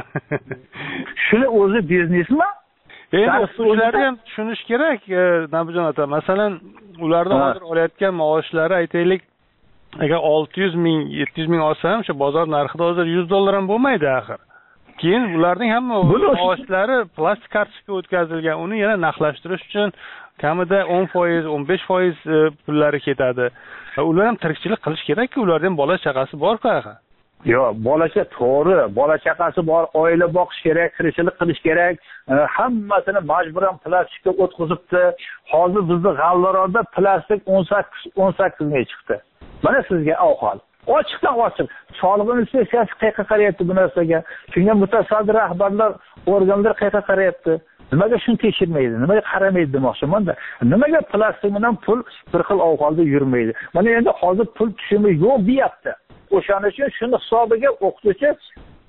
Shuni o'zi biznesmi? Endi o'qituvchilarga ham tushunish kerak, Nabijon aka. Masalan, ularda hozir olayotgan maoshlari aytaylik, agar olti yuz ming, yetti yuz ming olsa ham, o'sha bozor narxida hozir yuz dollar ham bo'lmaydi axir. Keyin ularning hamma maoshlari plastik kartochkaga o'tkazilgan. Uni yana naqdlashtirish uchun kamida o'n foiz, o'n besh foiz pullari ketadi. Ular ham tirikchilik qilish kerak-ku, ularda ham bola chaqasi bor-ku axir. Yo'q, bolacha to'g'ri, bola chaqasi bor, oila boqish kerak, tirikchilik qilish kerak. Hammasini majburan plastikka o'tkazibdi. Hozir bizning G'allarolda plastik o'n sakkiz o'n sakkiz ming chiqdi. Mana sizga ahvol. Ochiqdan ochiq. Soliq inspeksiyasi qayerga qarayapti bu narsaga? Shunga mutasaddi rahbarlar, organlar qayerga qarayapti? Nimaga shuni tekshirmaydi? Nimaga qaramaydi demoqchiman-da. Nimaga plastik bilan pul bir xil ahvolda yurmaydi? Mana endi hozir pul tushumi yo'q deyapti. O'shaning uchun shuni hisobiga o'qituvchi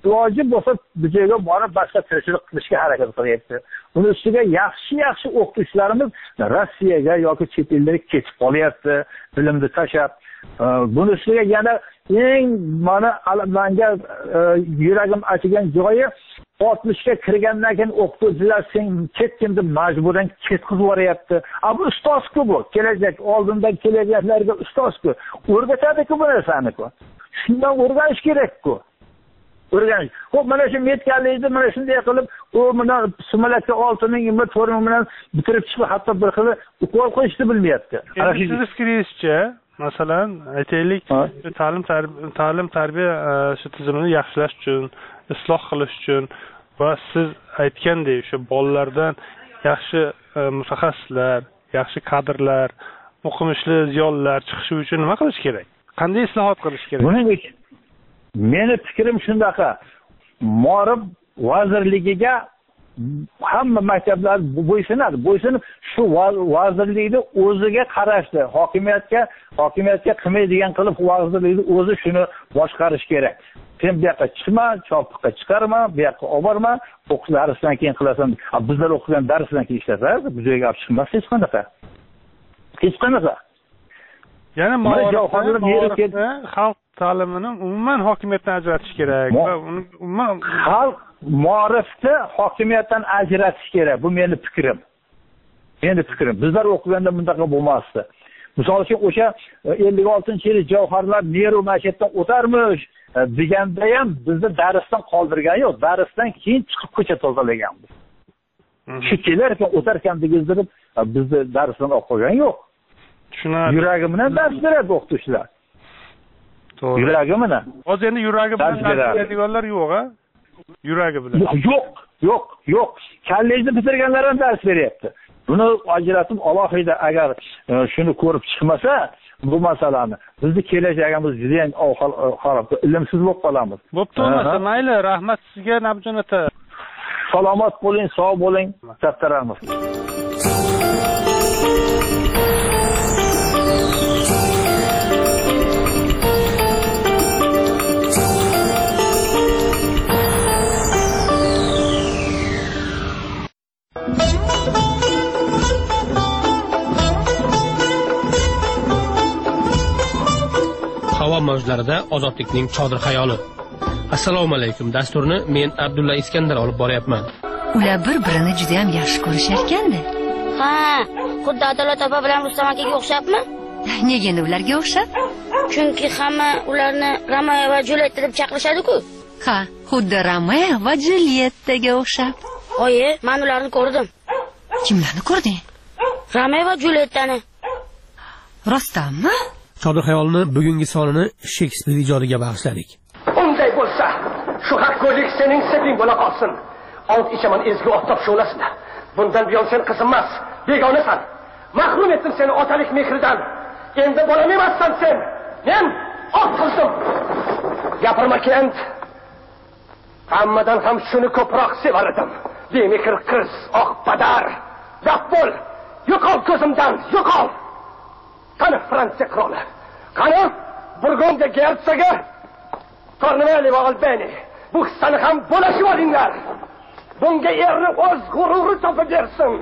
iloji bo'lsa bu joyga borib boshqa tirikchilik qilishga harakat qilyapti. Buni ustiga yaxshi-yaxshi o'qituvchilarimiz Rossiyaga yoki chet ellarga ketib qolyapti, bilimni tashab. Buni ustiga yana eng mana menga yuragim achigan joyi oltmishga kirgandan keyin o'qituvchilar sen ketgin deb majburan ketkizib yuboryapti. A bu ustoz-ku bu, kelajak oldindan kelajaklarga ustoz-ku. O'rgatadi-ku bu narsani-ku. Shundan o'rganish kerak-ku. O'rganish. Xo'p, mana shu metkanlikni mana shunday qilib, u mana sumalakka olti ming, to'rt ming bilan bitirib chiqib, hatto bir xil ukol qo'yishni bilmayapti. Ana siz fikringizcha, masalan, aytaylik, ta'lim ta'lim tarbiya shu tizimini yaxshilash uchun, isloh qilish uchun va siz aytgandek, o'sha bolalardan yaxshi mutaxassislar, yaxshi kadrlar, o'qimishli ziyolilar chiqishi uchun nima qilish kerak? Qanday islohot qilish kerak? Buning uchun meni fikrim shunaqa. Ma'rif vazirligiga hamma maktablar bo'ysunadi. Bo'ysunib shu vazirlikni o'ziga qarashdi. Hokimiyatga, hokimiyatga qilmaydigan qilib vazirlikni o'zi shuni boshqarish kerak. Sen bu yoqqa chiqma, chopiqqa chiqarma, bu yoqqa olib borma, o'qish darsidan keyin qilasan. Bizlar o'qigan darsdan keyin ishlatasiz, bu joyga olib chiqmas hech qanaqa. Hech qanaqa. Ya'ni ma'rifni xalq ta'limini umuman hokimiyatdan ajratish kerak va uni umuman xalq ma'rifni hokimiyatdan ajratish kerak. Bu meni fikrim. Meni fikrim. Bizlar o'qiganda bundaqa bo'lmasdi. Misol uchun o'sha ellik oltinchi yil Javharlar Nero masjiddan o'tarmish deganda ham bizni darsdan qoldirgan yo'q. Darsdan keyin chiqib ko'cha tozalaganmiz. Shu kelarkan o'tarkan degizdirib bizni darsdan olib qo'ygan yo'q. Tushunarli. Yuragi bilan dars beradi o'qituvchilar. To'g'ri. Yuragi bilan. Hozir endi yuragi bilan dars beradiganlar yo'q-a? Yuragi bilan. Yo'q, yo'q, yo'q. Kollejni bitirganlar ham dars beryapti. Buni ajratib alohida agar shuni ko'rib chiqmasa, bu masalani bizni kelajagimiz juda ham xarob, ilmsiz bo'lib qolamiz. Bo'pti, bo'lmasa mayli, rahmat sizga Nabjon aka. Salomat bo'ling, sog' bo'ling, katta rahmat. Havo mavjlarida ozodlikning chodir xayoli. Assalomu alaykum. Dasturni men Abdulla Iskandar olib boryapman. Ular bir-birini juda ham yaxshi ko'risharkanda. Ha, xuddi Adolat opa bilan Rustam akaga o'xshabmi? Nega endi ularga o'xshab? Chunki hamma ularni Romeo va Julietta deb chaqirishadi-ku. Ha, xuddi Romeo va Juliettaga o'xshab. Oyi, men ularni ko'rdim. Kimlarni ko'rding? Romeo va Juliettani. Rostdanmi? Chodir xayolini bugungi sonini Shekspir ijodiga bag'ishladik. Unday bo'lsa, shu haqgo'ylik sening seping bo'la qolsin. Ot ichaman ezgu oftob shulasida. Bundan buyon sen qizim emas, begonasan. Mahrum etdim seni otalik mehridan. Endi bolam emassan sen. Men ot qildim. Gapirma kent. Hammadan ham shuni ko'proq sevar edim. Bemehr qiz, oq padar. Gap bo'l. Yo'qol ko'zimdan, yo'qol. Qani Fransiya qiroli? Qani Burgondiya gersogi? Cornwalli va Albani. Bu qissani ham bo'lashib olinglar. Bunga erni o'z g'ururi topib bersin.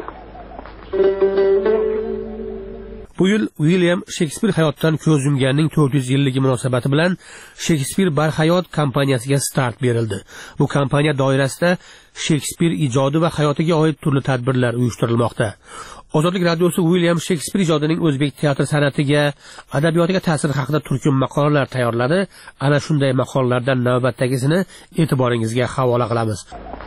Bu yil William Shekspir hayotdan ko'z yumganning to'rt yuz yilligi munosabati bilan Shekspir barhayot kompaniyasiga start berildi. Bu kompaniya doirasida Shekspir ijodi va hayotiga oid turli tadbirlar uyushtirilmoqda. Ozodlik radiosi William Shekspir ijodining o'zbek teatr san'atiga, adabiyotiga ta'siri haqida turkum maqolalar tayyorladi. Ana shunday maqolalardan navbatdagisini e'tiboringizga havola qilamiz.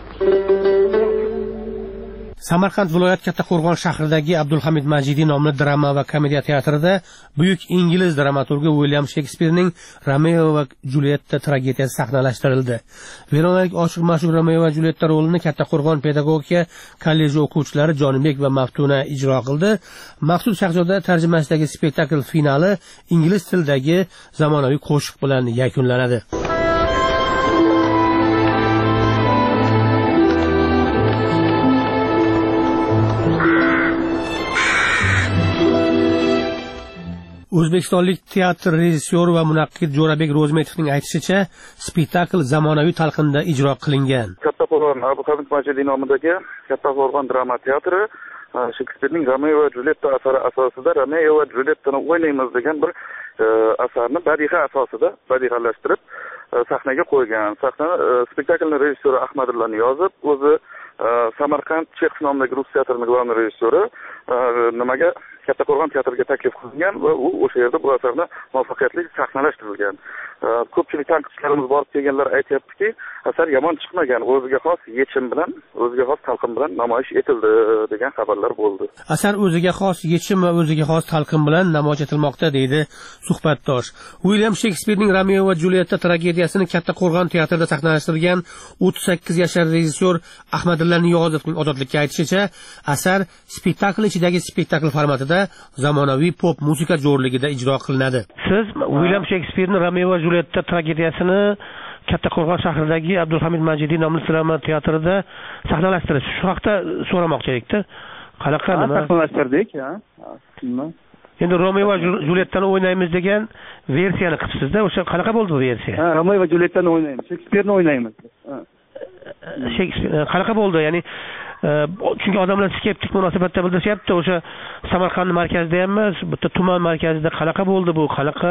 Samarqand viloyat Kattaqo'rg'on shahridagi Abdulhamid Majidi nomli drama va komediya teatrida buyuk ingliz dramaturgi William Shekspirning Romeo va Julietta tragediyasi sahnalashtirildi. Veronalik oshiq mashhur Romeo va Julietta rolini Kattaqo'rg'on pedagogika kolleji o'quvchilari Jonibek va Maftuna ijro qildi. Maqsud Shahzoda tarjimasidagi spektakl finali ingliz tilidagi zamonaviy qo'shiq bilan yakunlanadi. O'zbekistonlik teatr rejissyori va munaqqid Jo'rabek Ro'zmetovning aytishicha, spektakl zamonaviy talqinda ijro qilingan. Kattaqo'rg'on Abduhamid Majidiy nomidagi Kattaqo'rg'on drama teatri Shekspirning Romeo va Julietta asari asosida Romeo va Juliettani o'ynaymiz degan bir asarni badiiy asosida badiiylashtirib sahnaga qo'ygan. Sahna spektaklning rejissyori Ahmadulla Niyozov, o'zi Samarqand Chexov nomidagi rus teatrining glavniy rejissyori nimaga Kattaqo'rg'on teatriga taklif qilingan va u o'sha yerda bu asarni muvaffaqiyatli sahnalashtirilgan. Ko'pchilik tanqidchilarimiz borib kelganlar aytayaptiki, asar yomon chiqmagan, o'ziga xos yechim bilan, o'ziga xos talqin bilan namoyish etildi degan xabarlar bo'ldi. Asar o'ziga xos yechim va o'ziga xos talqin bilan namoyish etilmoqda, deydi suhbatdosh. William Shekspirning Romeo va Julietta tragediyasini Kattaqo'rg'on teatrida sahnalashtirgan o'ttiz sakkiz yashar rejissyor Ahmadulla Niyozovning ozodlikka aytishicha, asar spektakl ichidagi spektakl formatida zamonaviy pop musiqa jo'rligida ijro qilinadi. Siz William Shekspirning Romeo va Julietta tragediyasini Kattaqo'rg'on shahridagi Abdulhamid Majidiy nomli drama teatrida sahnalashtirish shu haqda so'ramoqchi edikda. Qanaqa nima? Sahnalashtirdik, ha. Endi Romeo va Juliettani o'ynaymiz degan versiyani qilibsiz-da, o'sha qanaqa bo'ldi bu versiya? Ha, Romeo va Juliettani o'ynaymiz, Shekspirni o'ynaymiz. Ha. Shekspir qanaqa bo'ldi? Ya'ni chunki odamlar skeptik munosabatda bildirishyapti, o'sha Samarqand markazida ham emas, bitta tuman markazida qanaqa bo'ldi bu, qanaqa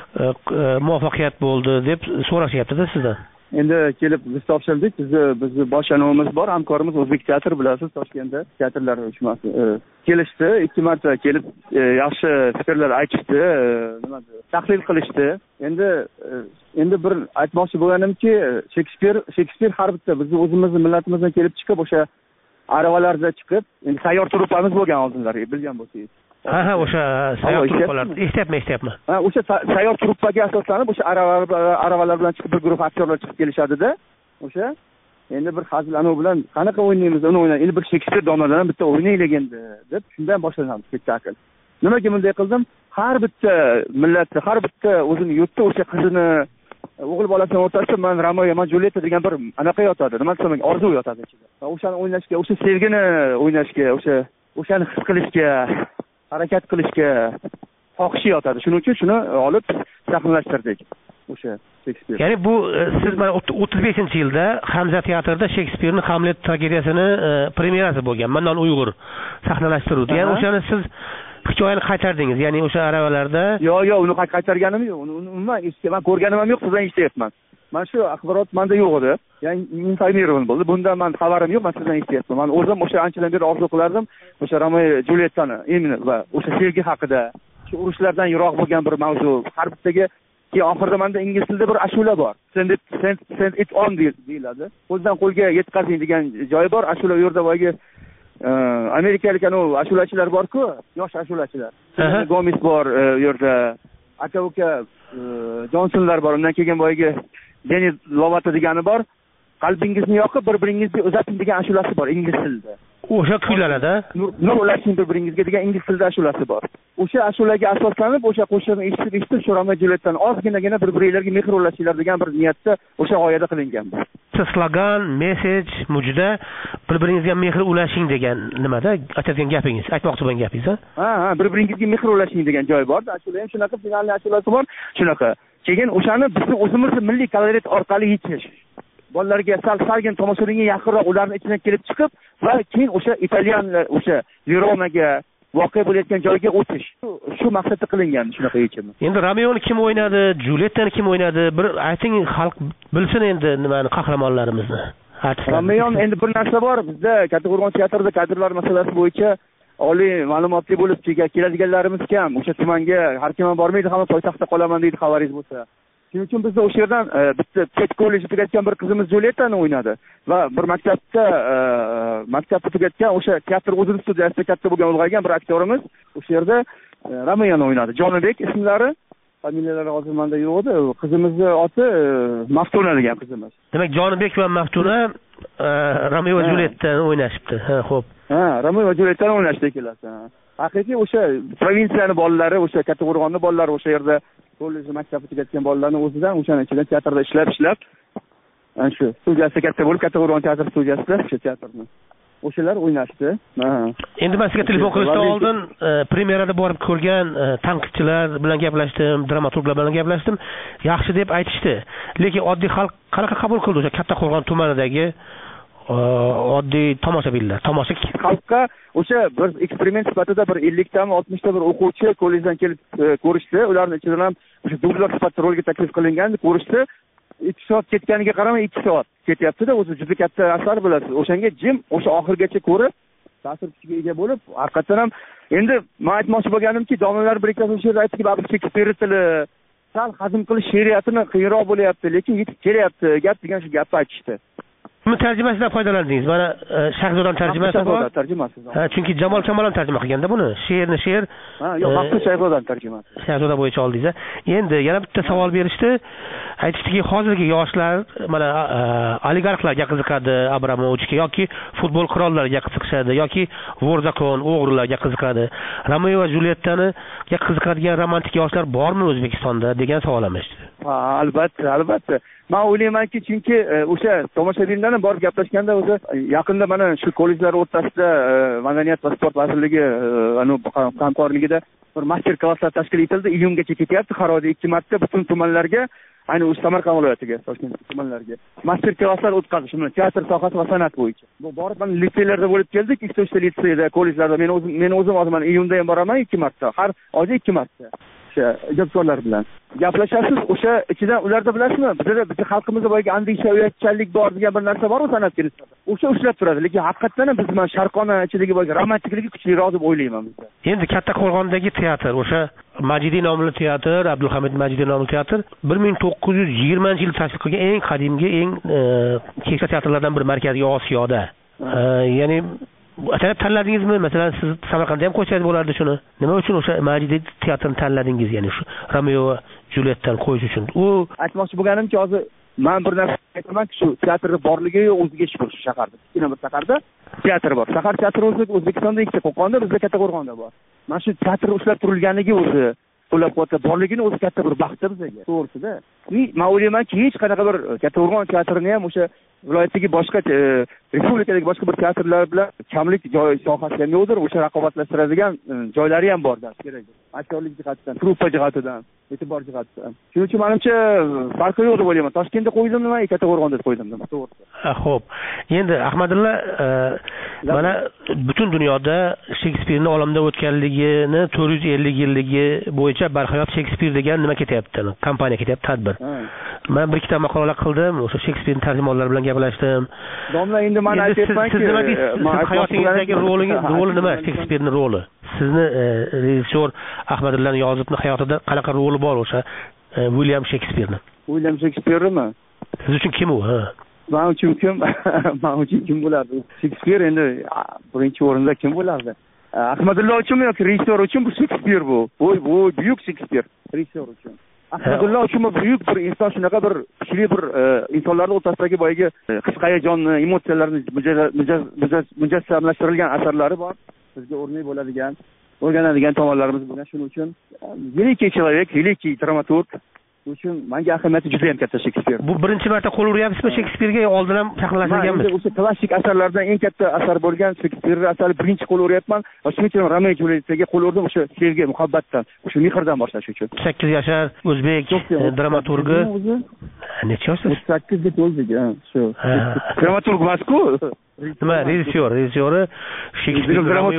muvaffaqiyat bo'ldi deb so'rashyapti-da sizdan. Endi kelib biz topshirdik, bizni bizni boshlanuvimiz bor, hamkorimiz O'zbek teatri bilasiz, Toshkentda teatrlar uyushmasi kelishdi, ikki marta kelib yaxshi fikrlar aytishdi, nima tahlil qilishdi. Endi endi bir aytmoqchi bo'lganimki, Shekspir Shekspir har bitta bizni o'zimizning millatimizdan kelib chiqib o'sha aravalarda chiqib, endi sayyor truppamiz bo'lgan oldinlar, bilgan bo'lsangiz. Ha ha, o'sha sayyor truppalar. Eshityapman, eshityapman. Ha, o'sha sayyor truppaga asoslanib o'sha aravalar bilan chiqib bir guruh aktyorlar chiqib kelishadi-da. O'sha endi bir hazilanu bilan qanaqa o'ynaymiz, uni o'ynaymiz. Endi bir Shekspir domlalardan bitta o'ynaylik endi deb shundan boshlanadi spektakl. Nimaga bunday qildim? Har bitta millatda, har bitta o'zini yurtda o'sha qizini o'g'il bolasining o'rtasida men Romeo va Julietta degan bir anaqa yotadi, nima desam, orzu yotadi ichida. O'shani o'ynashga, o'sha sevgini o'ynashga, o'sha o'shani his qilishga, harakat qilishga xohishi yotadi. Shuning uchun shuni olib sahnalashtirdik. O'sha Shekspir. Ya'ni bu siz mana o'ttiz beshinchi yilda Hamza teatrida Shekspirning Hamlet tragediyasini premyerasi bo'lgan. Mandan Uyg'ur sahnalashtiruvdi. Ya'ni o'shani siz hikoyani qaytardingiz, ya'ni o'sha aravalarda. Yo'q, yo'q, uni qaytarganim yo'q. Uni umuman eshitgan, ko'rganim ham yo'q, sizdan eshityapman. Mana shu axborot menda yo'q edi. Ya'ni informirovan bo'ldi. Bundan men xabarim yo'q, men sizdan eshityapman. Men o'zim o'sha anchadan beri orzu qilardim, o'sha Romeo Juliettani, imенно va o'sha sevgi haqida, shu urushlardan yiroq bo'lgan bir mavzu. Har bittaga keyin oxirida menda ingliz tilida bir ashula bor. Send it, send, send it on deyiladi. Qo'ldan qo'lga yetkazing degan joyi bor. Ashula u yerda voyga amerikalik anu ashulachilar bor-ku, yosh ashulachilar. Gomis bor u yerda. Aka-uka Jonsonlar bor. Undan keyin voyga Deni Lovato degani bor. Qalbingizni yoqib bir-biringizga uzating degan ashulasi bor ingliz tilida. O'sha kuylanadi. Nur ulashing bir-biringizga degan ingliz tilida ashulasi bor. O'sha ashulaga asoslanib, o'sha qo'shiqni eshitib-eshitib shu Romeo Julietani ozginagina bir-biringizga mehr ulashinglar degan bir niyatda o'sha g'oyada qilingan bu. Slogan, message, mujda bir-biringizga mehr ulashing degan nimada aytadigan gapingiz, aytmoqchi bo'lgan gapingiz, ha? Ha, ha, bir-biringizga mehr ulashing degan joy bor. Ashula ham shunaqa, finalni ashulasi bor, shunaqa. Keyin o'shani bizni o'zimizning milliy kolorit orqali yechish. Bolalarga sal-salgin tomoshabinga yaqinroq ularning ichidan kelib chiqib va keyin o'sha italyanlar o'sha Veronaga voqea bo'layotgan joyga o'tish. Shu maqsadda qilingan shunaqa yechim. Endi Romeoni kim o'ynadi, Juliettani kim o'ynadi? Bir ayting, xalq bilsin endi nimani qahramonlarimizni. Romeo endi bir narsa bor, bizda Kattaqo'rg'on teatrida kadrlar masalasi bo'yicha oliy ma'lumotli bo'lib keladiganlarimiz kam. O'sha tumanga har kim ham bormaydi, hamma poytaxtda qolaman deydi, xabaringiz bo'lsa. Shuning uchun bizda o'sha yerdan bitta Tet kollejda tugatgan bir qizimiz Juliettani o'ynadi va bir maktabda maktabda tugatgan o'sha teatr o'zini studiyasida katta bo'lgan ulg'aygan bir aktyorimiz o'sha yerda Romeoni o'ynadi. Jonibek ismlari, familiyalari hozir menda yo'q edi. Qizimizning oti Maftuna degan qizimiz. Demak, Jonibek va Maftuna Romeo va Juliettani o'ynashibdi. Ha, xo'p. Ha, Romeo va Juliettani o'ynashdi ikkalasi. Haqiqiy o'sha provinsiyaning bolalari, o'sha Kattaqo'rg'onning bolalari o'sha yerda kollej maktabda tugatgan bolalarning o'zidan o'shaning ichida teatrda ishlab ishlab ana shu studiyasi katta bo'lib, Kattaqo'rg'on teatr studiyasida o'sha teatrni o'shalar o'ynashdi. Endi men sizga telefon qilishdan oldin premyerada borib ko'rgan tanqidchilar bilan gaplashdim, dramaturglar bilan gaplashdim. Yaxshi deb aytishdi. Lekin oddiy xalq qanaqa qabul qildi o'sha Kattaqo'rg'on tumanidagi oddiy tomoshabinlar, tomosha xalqqa o'sha bir eksperiment sifatida bir elliktami oltmishta bir o'quvchi kollejdan kelib ko'rishdi. Ularning ichidan ham o'sha dublyar sifatida rolga taklif qilingan ko'rishdi. ikki soat ketganiga qaramay ikki soat ketyapti-da, o'zi juda katta asar bilasiz. O'shanga jim, o'sha oxirgacha ko'rib, ta'sir kuchiga ega bo'lib, haqiqatan ham endi men aytmoqchi bo'lganimki, domlalar bir ikkita o'sha yerda aytdiki, baribir Shekspir tili sal hazm qilish she'riyatini qiyinroq bo'lyapti, lekin yetib kelyapti, gap degan shu gapni aytishdi. Uni tarjimasidan foydalandingiz. Mana Shahzodan tarjimasi bor. Tarjimasi. Ha, chunki Jamol Kamol ham tarjima qilganda buni. She'rni she'r. Ha, yo'q, Maqsud Shahzodan tarjimasi. Shahzoda bo'yicha oldingiz. Endi yana bitta savol berishdi. Aytishdiki, hozirgi yoshlar mana oligarxlarga qiziqadi, Abramovichga yoki futbol qirollariga qiziqishadi yoki Vorzakon o'g'rilarga qiziqadi. Romeo va Julyettani qiziqadigan romantik yoshlar bormi O'zbekistonda degan savol ham eshitdi. Ha, albatta, albatta. Men o'ylaymanki, chunki o'sha tomoshabinlarni borib gaplashganda o'zi yaqinda mana shu kollejlar o'rtasida Madaniyat va sport vazirligi hamkorligida bir master klasslar tashkil etildi. Iyungacha ketyapti. Haroda ikki marta butun tumanlarga, ayni o'sha Samarqand viloyatiga, Toshkent tumanlariga master klasslar o'tkazilishi bilan teatr sohasi va san'at bo'yicha. Bu borib mana litseylarda bo'lib keldik, ikkita uchta litseyda, kollejlarda. Men o'zim men o'zim hozir mana iyunda ham boraman ikki marta. Har oyda ikki marta. O'sha ijodkorlar bilan gaplashasiz. O'sha ichidan ularda bilasizmi, bizda bizning xalqimizda boyagi andisha, uyatchanlik bor degan bir narsa bor-ku san'atga nisbatan. O'sha ushlab turadi, lekin haqiqatan ham biz mana sharqona ichidagi boyagi romantikligi kuchliroq deb o'ylayman bizda. Endi Kattaqo'rg'ondagi teatr, o'sha Majidiy nomli teatr, Abdulhamid Majidiy nomli teatr bir ming to'qqiz yuz yigirmanchi yilda tashkil qilingan eng qadimgi, eng keksa teatrlardan biri Markaziy Osiyoda. Ya'ni atalab tanladingizmi? Masalan, siz Samarqandda ham qo'ysangiz bo'lardi shuni. Nima uchun o'sha Majidiy teatrini tanladingiz? Ya'ni shu Romeo va Julyettani qo'yish uchun. U aytmoqchi bo'lganimki, hozir men bir narsa aytamanki, shu teatrni borligi o'ziga shukur shu shaharda. Ikkita bir shaharda teatr bor. Shahar teatri o'zi O'zbekistonda ikkita, Qo'qonda, bizda Kattaqo'rg'onda bor. Mana shu teatr ushlab turilganligi o'zi qo'llab-quvvatlab borligini o'zi katta bir baxt bizga. To'g'risida. Men o'ylaymanki, hech qanaqa bir Kattaqo'rg'on teatrini ham o'sha viloyatdagi boshqa respublikadagi boshqa bir teatrlar bilan kamlik joy sohasi ham yo'qdir. O'sha raqobatlashtiradigan joylari ham bor deb kerak. Aktyorlik jihatidan, truppa jihatidan, e'tibor jihatidan. Shuning uchun menimcha farqi yo'q deb o'ylayman. Toshkentda qo'ydim nima, Kattaqo'rg'onda qo'ydim nima, to'g'risi. Ha, xo'p. Endi Ahmadulla mana butun dunyoda Shekspirni olamda o'tganligini to'rt yuz ellik yilligi bo'yicha barhayot Shekspir degan nima ketyapti? Kompaniya ketyapti, tadbir. Men bir ikkita maqolalar qildim, o'sha Shekspirning tarjimonlari bilan gaplashdim. Domla, endi men aytayapmanki, siz nima deysiz? Hayotingizdagi rolingiz, roli nima? Shekspirning roli. Sizni rejissyor Ahmadullaning yozibni hayotida qanaqa roli bor o'sha William Shekspirni? William Shekspirmi? Siz uchun kim u? Ha. Men uchun kim? Men uchun kim bo'ladi? Shekspir endi birinchi o'rinda kim bo'ladi? Ahmadulla uchunmi yoki rejissyor uchun bu Shekspir bu? Bu bu buyuk Shekspir rejissyor uchun. Ahmadulla uchun buyuk bir inson, shunaqa bir kuchli bir insonlarning o'rtasidagi boyagi his hayajonni, emotsiyalarni mujassamlashtirilgan asarlari bor. Bizga o'rnak bo'ladigan, o'rganadigan tomonlarimiz bo'lgan. Shuning uchun великий человек, великий dramaturg uchun menga ahamiyati juda ham katta Shekspir. Bu birinchi marta qo'l uryapsizmi Shekspirga? Oldin ham chaqnalashganmiz. Men o'sha klassik asarlardan eng katta asar bo'lgan Shekspirning asari birinchi qo'l uryapman. Shuning uchun Romeo Julyettaga qo'l urdim, o'sha sevgi, muhabbatdan, o'sha mehrdan boshlash uchun. sakkiz yashar o'zbek dramaturgi. Necha yoshsiz? sakkiz deb o'zbek, ha, shu. Dramaturg emas-ku. Nima, rejissyor, rejissyori Shekspir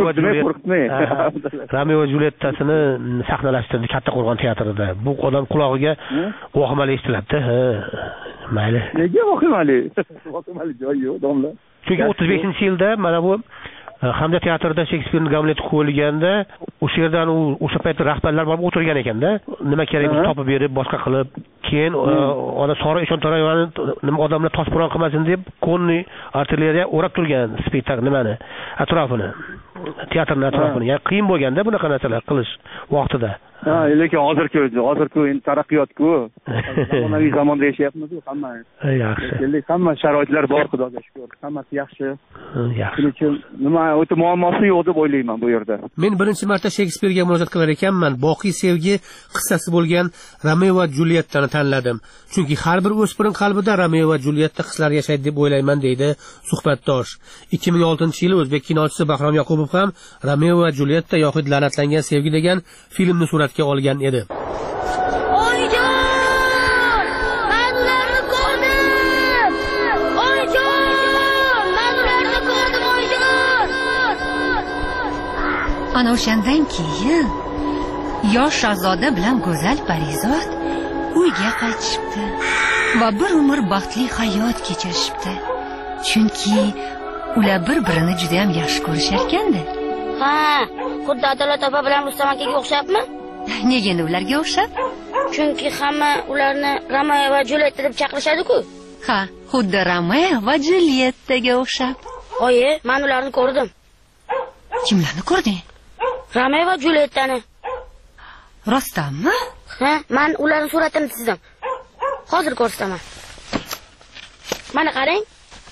Romeo va Julyettasini sahnalashtirdi Kattaqo'rg'on teatrida. Bu odam qulog'iga vahimali eshitiladida. Ha, mayli. Nega vahimali? Vahimali joyi yo'q, domla. Chunki o'ttiz beshinchi yilda mana bu Hamda teatrida Shekspirning Gamleti qo'yilganda, o'sha yerdan u o'sha paytda rahbarlar borib o'tirgan ekanda, nima kerak deb topib berib, boshqa qilib, keyin ona Sora Ishonto'rayevani nima odamlar toshbo'ron qilmasin deb, konniy artilleriya o'rab turgan spektakl nimani, atrofini. teatrning atrofini. Ya'ni qiyin bo'lganda bunaqa narsalar qilish vaqtida. Ha, lekin hozirgi hozirgi endi taraqqiyot-ku. Zamonaviy zamonda yashayapmiz-ku hamma. Yaxshi. Lekin hamma sharoitlar bor, Xudoga shukr. Hammasi yaxshi. Yaxshi. Shuning uchun nima o'ta muammosi yo'q deb o'ylayman bu yerda. Men birinchi marta Shekspirga murojaat qilar ekanman. Boqiy sevgi qissasi bo'lgan Romeo va Julyettani tanladim. Chunki har bir o'spirin qalbida Romeo va Julyetta hislari yashaydi deb o'ylayman, deydi suhbatdosh. ikki ming oltinchi yili o'zbek kinochisi Bahrom Yoqubov ham Romeo va Julyetta yoxud la'natlangan sevgi degan filmni suratga olgan edi. Ana o'shandan keyin yosh shahzoda bilan go'zal Parizod uyga qaytishibdi va bir umr baxtli hayot kechirishibdi. Chunki ular bir-birini juda ham yaxshi ko'rishar ekanda. Ha, xuddi Adolat opa bilan Rustam akaga o'xshabmi? Nega endi ularga o'xshab? Chunki hamma ularni Romeo va Julietta deb chaqirishadi-ku. Ha, xuddi Romeo va Juliettaga o'xshab. Oyi, men ularni ko'rdim. Kimlarni ko'rding? Romeo va Juliettani. Rostdanmi? Ha, men ularning suratini chizdim. Hozir ko'rsataman. Mana qarang.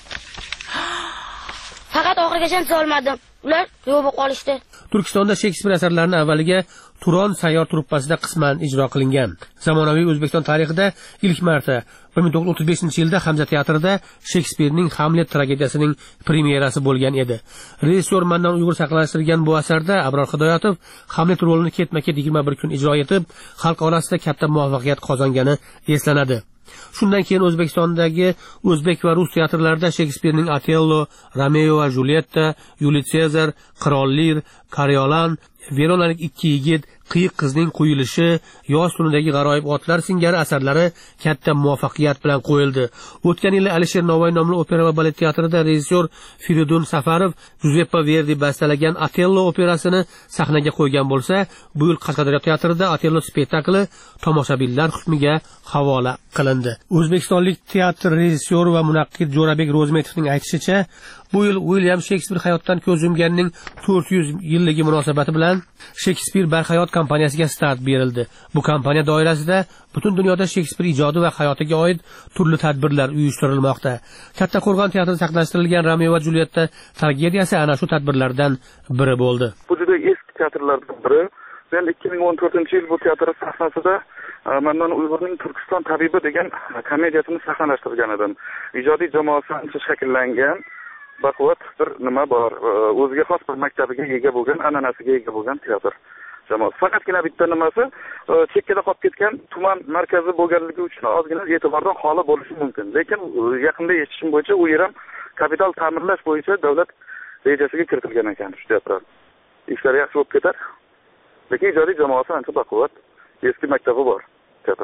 Faqat oxirigacha chiza olmadim. Ular yo'q bo'lib qolishdi. Turkistonda Shekspir asarlarining avvaliga Turon sayyor truppasida qisman ijro qilingan. Zamonaviy O'zbekiston tarixida ilk marta bir ming to'qqiz yuz o'ttiz beshinchi yilda Hamza teatrida Shekspirning Hamlet tragediyasining premyerasi bo'lgan edi. Rejissyor Mannon Uyg'ur saqlashtirgan bu asarda Abror Hidoyatov Hamlet rolini ketma-ket yigirma bir kun ijro etib, xalq orasida katta muvaffaqiyat qozongani eslanadi. Shundan keyin O'zbekistondagi o'zbek va rus teatrlarida Shekspirning Otello, Romeo va Julietta, Yuliy Sezar, Qirol Lir, Koriolan, Veronalik ikki yigit, Qiyiq qizning quyilishi, Yoz tunidagi g'aroyib otlar singari asarlari katta muvaffaqiyat bilan qo'yildi. O'tgan yili Alisher Navoiy nomli opera va balet teatrida rejissyor Firidun Safarov Giuseppe Verdi bestalagan Otello operasini sahnaga qo'ygan bo'lsa, bu yil Qashqadaryo teatrida Otello spektakli tomoshabinlar hukmiga havola qilindi. O'zbekistonlik teatr rejissyori va munaqqid Jo'rabek Ro'zmetovning aytishicha, bu yil William Shekspir hayotdan ko'z yumganning to'rt yuz yilligi munosabati bilan Shekspir barhayot kompaniyasiga start berildi. Bu kompaniya doirasida butun dunyoda Shekspir ijodi va hayotiga oid turli tadbirlar uyushtirilmoqda. Kattaqo'rg'on teatrida saqlashtirilgan Romeo va Julietta tragediyasi ana shu tadbirlardan biri bo'ldi. Bu juda eski teatrlardan biri. Men ikki ming o'n to'rtinchi yil bu teatr sahnasida Mannon Uyg'urning Turkiston tabibi degan komediyasini sahnalashtirgan edim. Ijodiy jamoasi ancha shakllangan. Baquvvat bir nima bor, o'ziga xos bir maktabiga ega bo'lgan, an'anasiga ega bo'lgan teatr jamoasi. Faqatgina bitta nimasi, chekkada qolib ketgan tuman markazi bo'lganligi uchun ozgina e'tibordan xoli bo'lishi mumkin. Lekin yaqinda eshitishim bo'yicha u yer ham kapital ta'mirlash bo'yicha davlat rejasiga kiritilgan ekan shu teatr. Ishlar yaxshi bo'lib ketar. Lekin ijodiy jamoasi ancha baquvvat, eski maktabi bor teatr.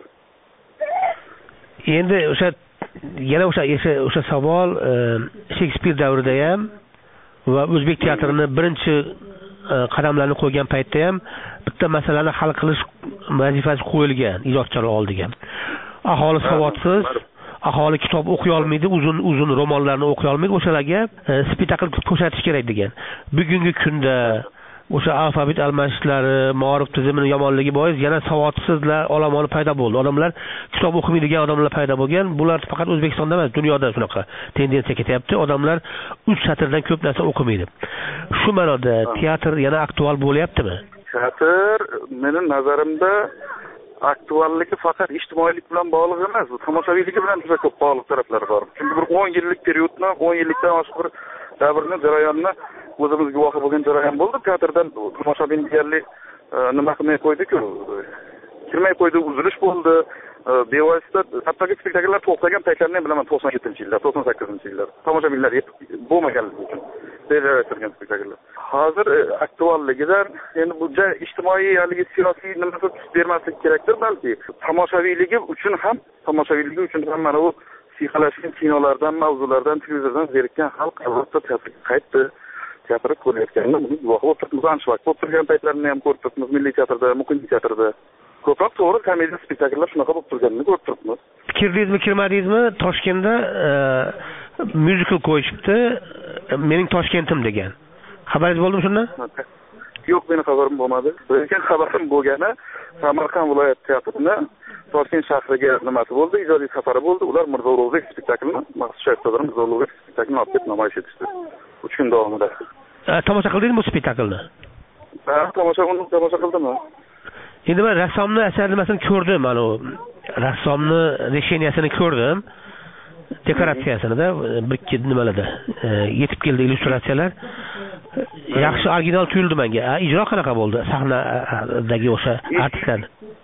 Endi o'sha yana o'sha o'sha savol Shekspir davrida ham va o'zbek teatrini birinchi qadamlarni qo'ygan paytda ham bitta masalani hal qilish vazifasi qo'yilgan ijodchilar oldiga. Aholi savodsiz, aholi kitob o'qiy olmaydi, uzun uzun romanlarni o'qiy olmaydi, o'shalarga spektakl ko'rsatish kerak degan. Bugungi kunda o'sha alfabet almashishlari, ma'rif tizimining yomonligi bois yana savodsizlar olomoni paydo bo'ldi. Odamlar kitob o'qimaydigan odamlar paydo bo'lgan. Bular faqat O'zbekistonda emas, dunyoda shunaqa tendensiya ketyapti. Odamlar uch satrdan ko'p narsa o'qimaydi. Shu ma'noda teatr yana aktual bo'lyaptimi? Teatr mening nazarimda aktualligi faqat ijtimoiylik bilan bog'liq emas, tomoshabiyligi bilan juda ko'p bog'liq taraflari bor. Chunki bir o'n yillik periodni, o'n yillikdan oshiq bir davrni, jarayonni o'zimiz guvohi bo'lgan jarayon bo'ldi. Teatrdan tomoshabin deyarli nima qilmay qo'ydi-ku, kirmay qo'ydi, uzilish bo'ldi. Bevosita hattoki spektakllar to'xtagan paytlarni bilaman, to'qson yettinchi yillar, to'qson sakkizinchi yillar. Tomoshabinlar bo'lmaganligi uchun rejalashtirgan spektakllar. Hozir aktualligidan endi bu ijtimoiy, haligi siyosiy nimasi tus bermaslik kerakdir, balki tomoshabiyligi uchun ham, tomoshabiyligi uchun ham mana bu siyqalashgan kinolardan, mavzulardan, televizordan zerikkan xalq albatta teatrga qaytdi. Teatrni ko'rayotganda buni guvohi bo'lib turibmiz. Ancha vaqt bo'lib turgan paytlarni ham ko'rib turibmiz. Milliy teatrda, Muqim teatrida ko'proq to'g'ri komediya spektakllar shunaqa bo'lib turganini ko'rib turibmiz. Kirdingizmi, kirmadingizmi? Toshkentda myuzikl qo'yishibdi, mening Toshkentim degan. Xabaringiz bo'ldimi shundan? Yo'q, meni xabarim bo'lmadi. Lekin xabarim bo'lgani Samarqand viloyat teatrini Toshkent shahriga nimasi bo'ldi, ijodiy safari bo'ldi. Ular Mirzo Ulug'bek spektaklini, Maqsud Shayxzodaning Mirzo Ulug'bek spektaklini olib kelib namoyish etishdi. uch kun davomida. Tomosha qildingizmi bu spektaklni? Ha, tomosha uni tomosha qildim. Endi men rassomni asar nimasini ko'rdim, mana u rassomni resheniyasini ko'rdim. Dekoratsiyasida bir ikki nimalarda yetib keldi illyustratsiyalar. Yaxshi original tuyuldi menga. Ijro qanaqa bo'ldi sahnadagi o'sha artistlar?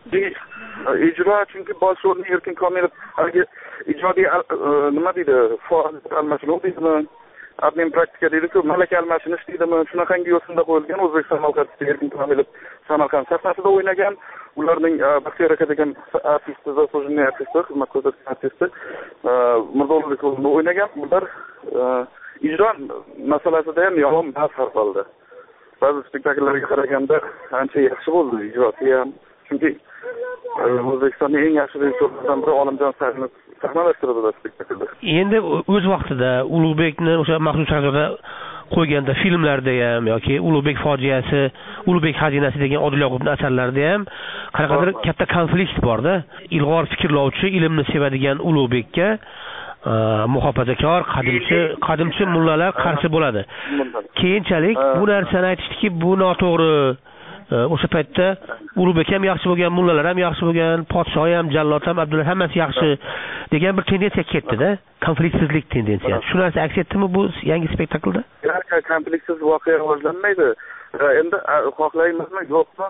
Ijro chunki bosh rolni Erkin Komilov ijodiy nima deydi, faoliyat almashinuv deydimi? Admin praktika deydi-ku, malaka almashinish deydimi? Shunaqangi yo'sinda qo'yilgan. O'zbekiston xalq artisti Erkin Komilov Samarqand sahnasida o'ynagan. Ularning Baxtiyor aka degan artisti, zaslujенный artisti, xizmat ko'rsatgan artisti Mirzo Ulug'bek rolini o'ynagan. Ular ijro masalasida ham yomon bas qildi. Ba'zi spektakllarga qaraganda ancha yaxshi bo'ldi ijrosi ham. Chunki O'zbekistonning eng yaxshi rejissyorlaridan biri Olimjon Saidov sahnalashtirdi spektaklda. Endi o'z vaqtida Ulug'bekni o'sha Maqsud Shayxzoda qo'yganda filmlarda ham yoki Ulug'bek fojiasi, Ulug'bek xazinasi degan Odil Yoqubning asarlarida ham qanaqadir katta konflikt bor-da. Ilg'or fikrlovchi, ilmni sevadigan Ulug'bekka muhofazakor, qadimchi, qadimchi mullalar qarshi bo'ladi. Keyinchalik bu narsani aytishdiki, bu noto'g'ri. O'sha paytda Ulug'bek ham yaxshi bo'lgan, mullalar ham yaxshi bo'lgan, podshoh ham, jallod ham, Abdulla hammasi yaxshi degan bir tendensiya ketdi-da, konfliktsizlik tendensiyasi. Shu narsa aks etdimi bu yangi spektaklda? Konfliktsiz voqea rivojlanmaydi. Endi xohlaymizmi, yo'qmi,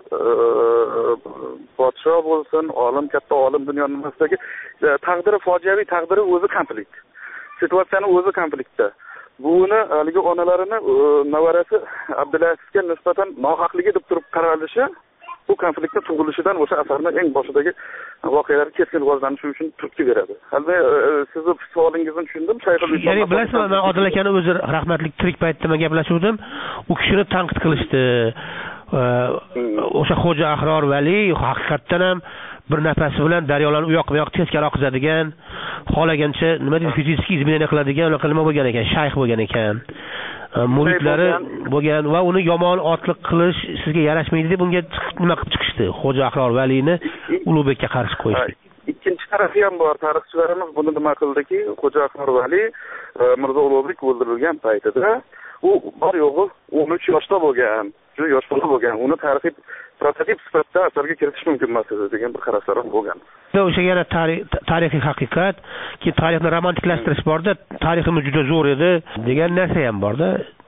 podshoh bo'lsin, olim, katta olim dunyo nimasidagi taqdiri fojiaviy, taqdiri o'zi konflikt. Situatsiyani o'zi konfliktda. Buni haligi onalarini navarasi Abdulazizga nisbatan nohaqligi deb turib qaralishi bu konfliktning tug'ilishidan o'sha asarning eng boshidagi voqealar keskin rivojlanishi uchun turtki beradi. Albatta, sizni savolingizni tushundim. Shayxul Islom. Ya'ni bilasizmi, men Odil akani o'zi rahmatli tirik paytda men gaplashuvdim. U kishini tanqid qilishdi. O'sha Xo'ja Ahror Vali haqiqatdan ham bir nafasi bilan daryolarni u yoqqa bu yoqqa teskari oqizadigan, xolagancha nima deydi, fizический изменение qiladigan, unaqa nima bo'lgan ekan, shayx bo'lgan ekan. Muridlari bo'lgan va uni yomon otliq qilish sizga yarashmaydi deb unga nima qilib chiqishdi. Xo'ja Ahror Valini Ulug'bekka qarshi qo'yishdi. Ikkinchi tarafi ham bor. Tarixchilarimiz buni nima qildiki, Xo'ja Ahror Vali Mirzo Ulug'bek o'ldirilgan paytida u bor yo'g'i o'n uch yoshda bo'lgan. Shu yosh bola bo'lgan. Uni tarixiy prototip sifatida asarga kiritish mumkin emas degan bir qarashlar ham bo'lgan. O'sha yana tarixiy haqiqat, ki tarixni romantiklashtirish borda, tariximiz juda zo'r edi degan narsa ham borda.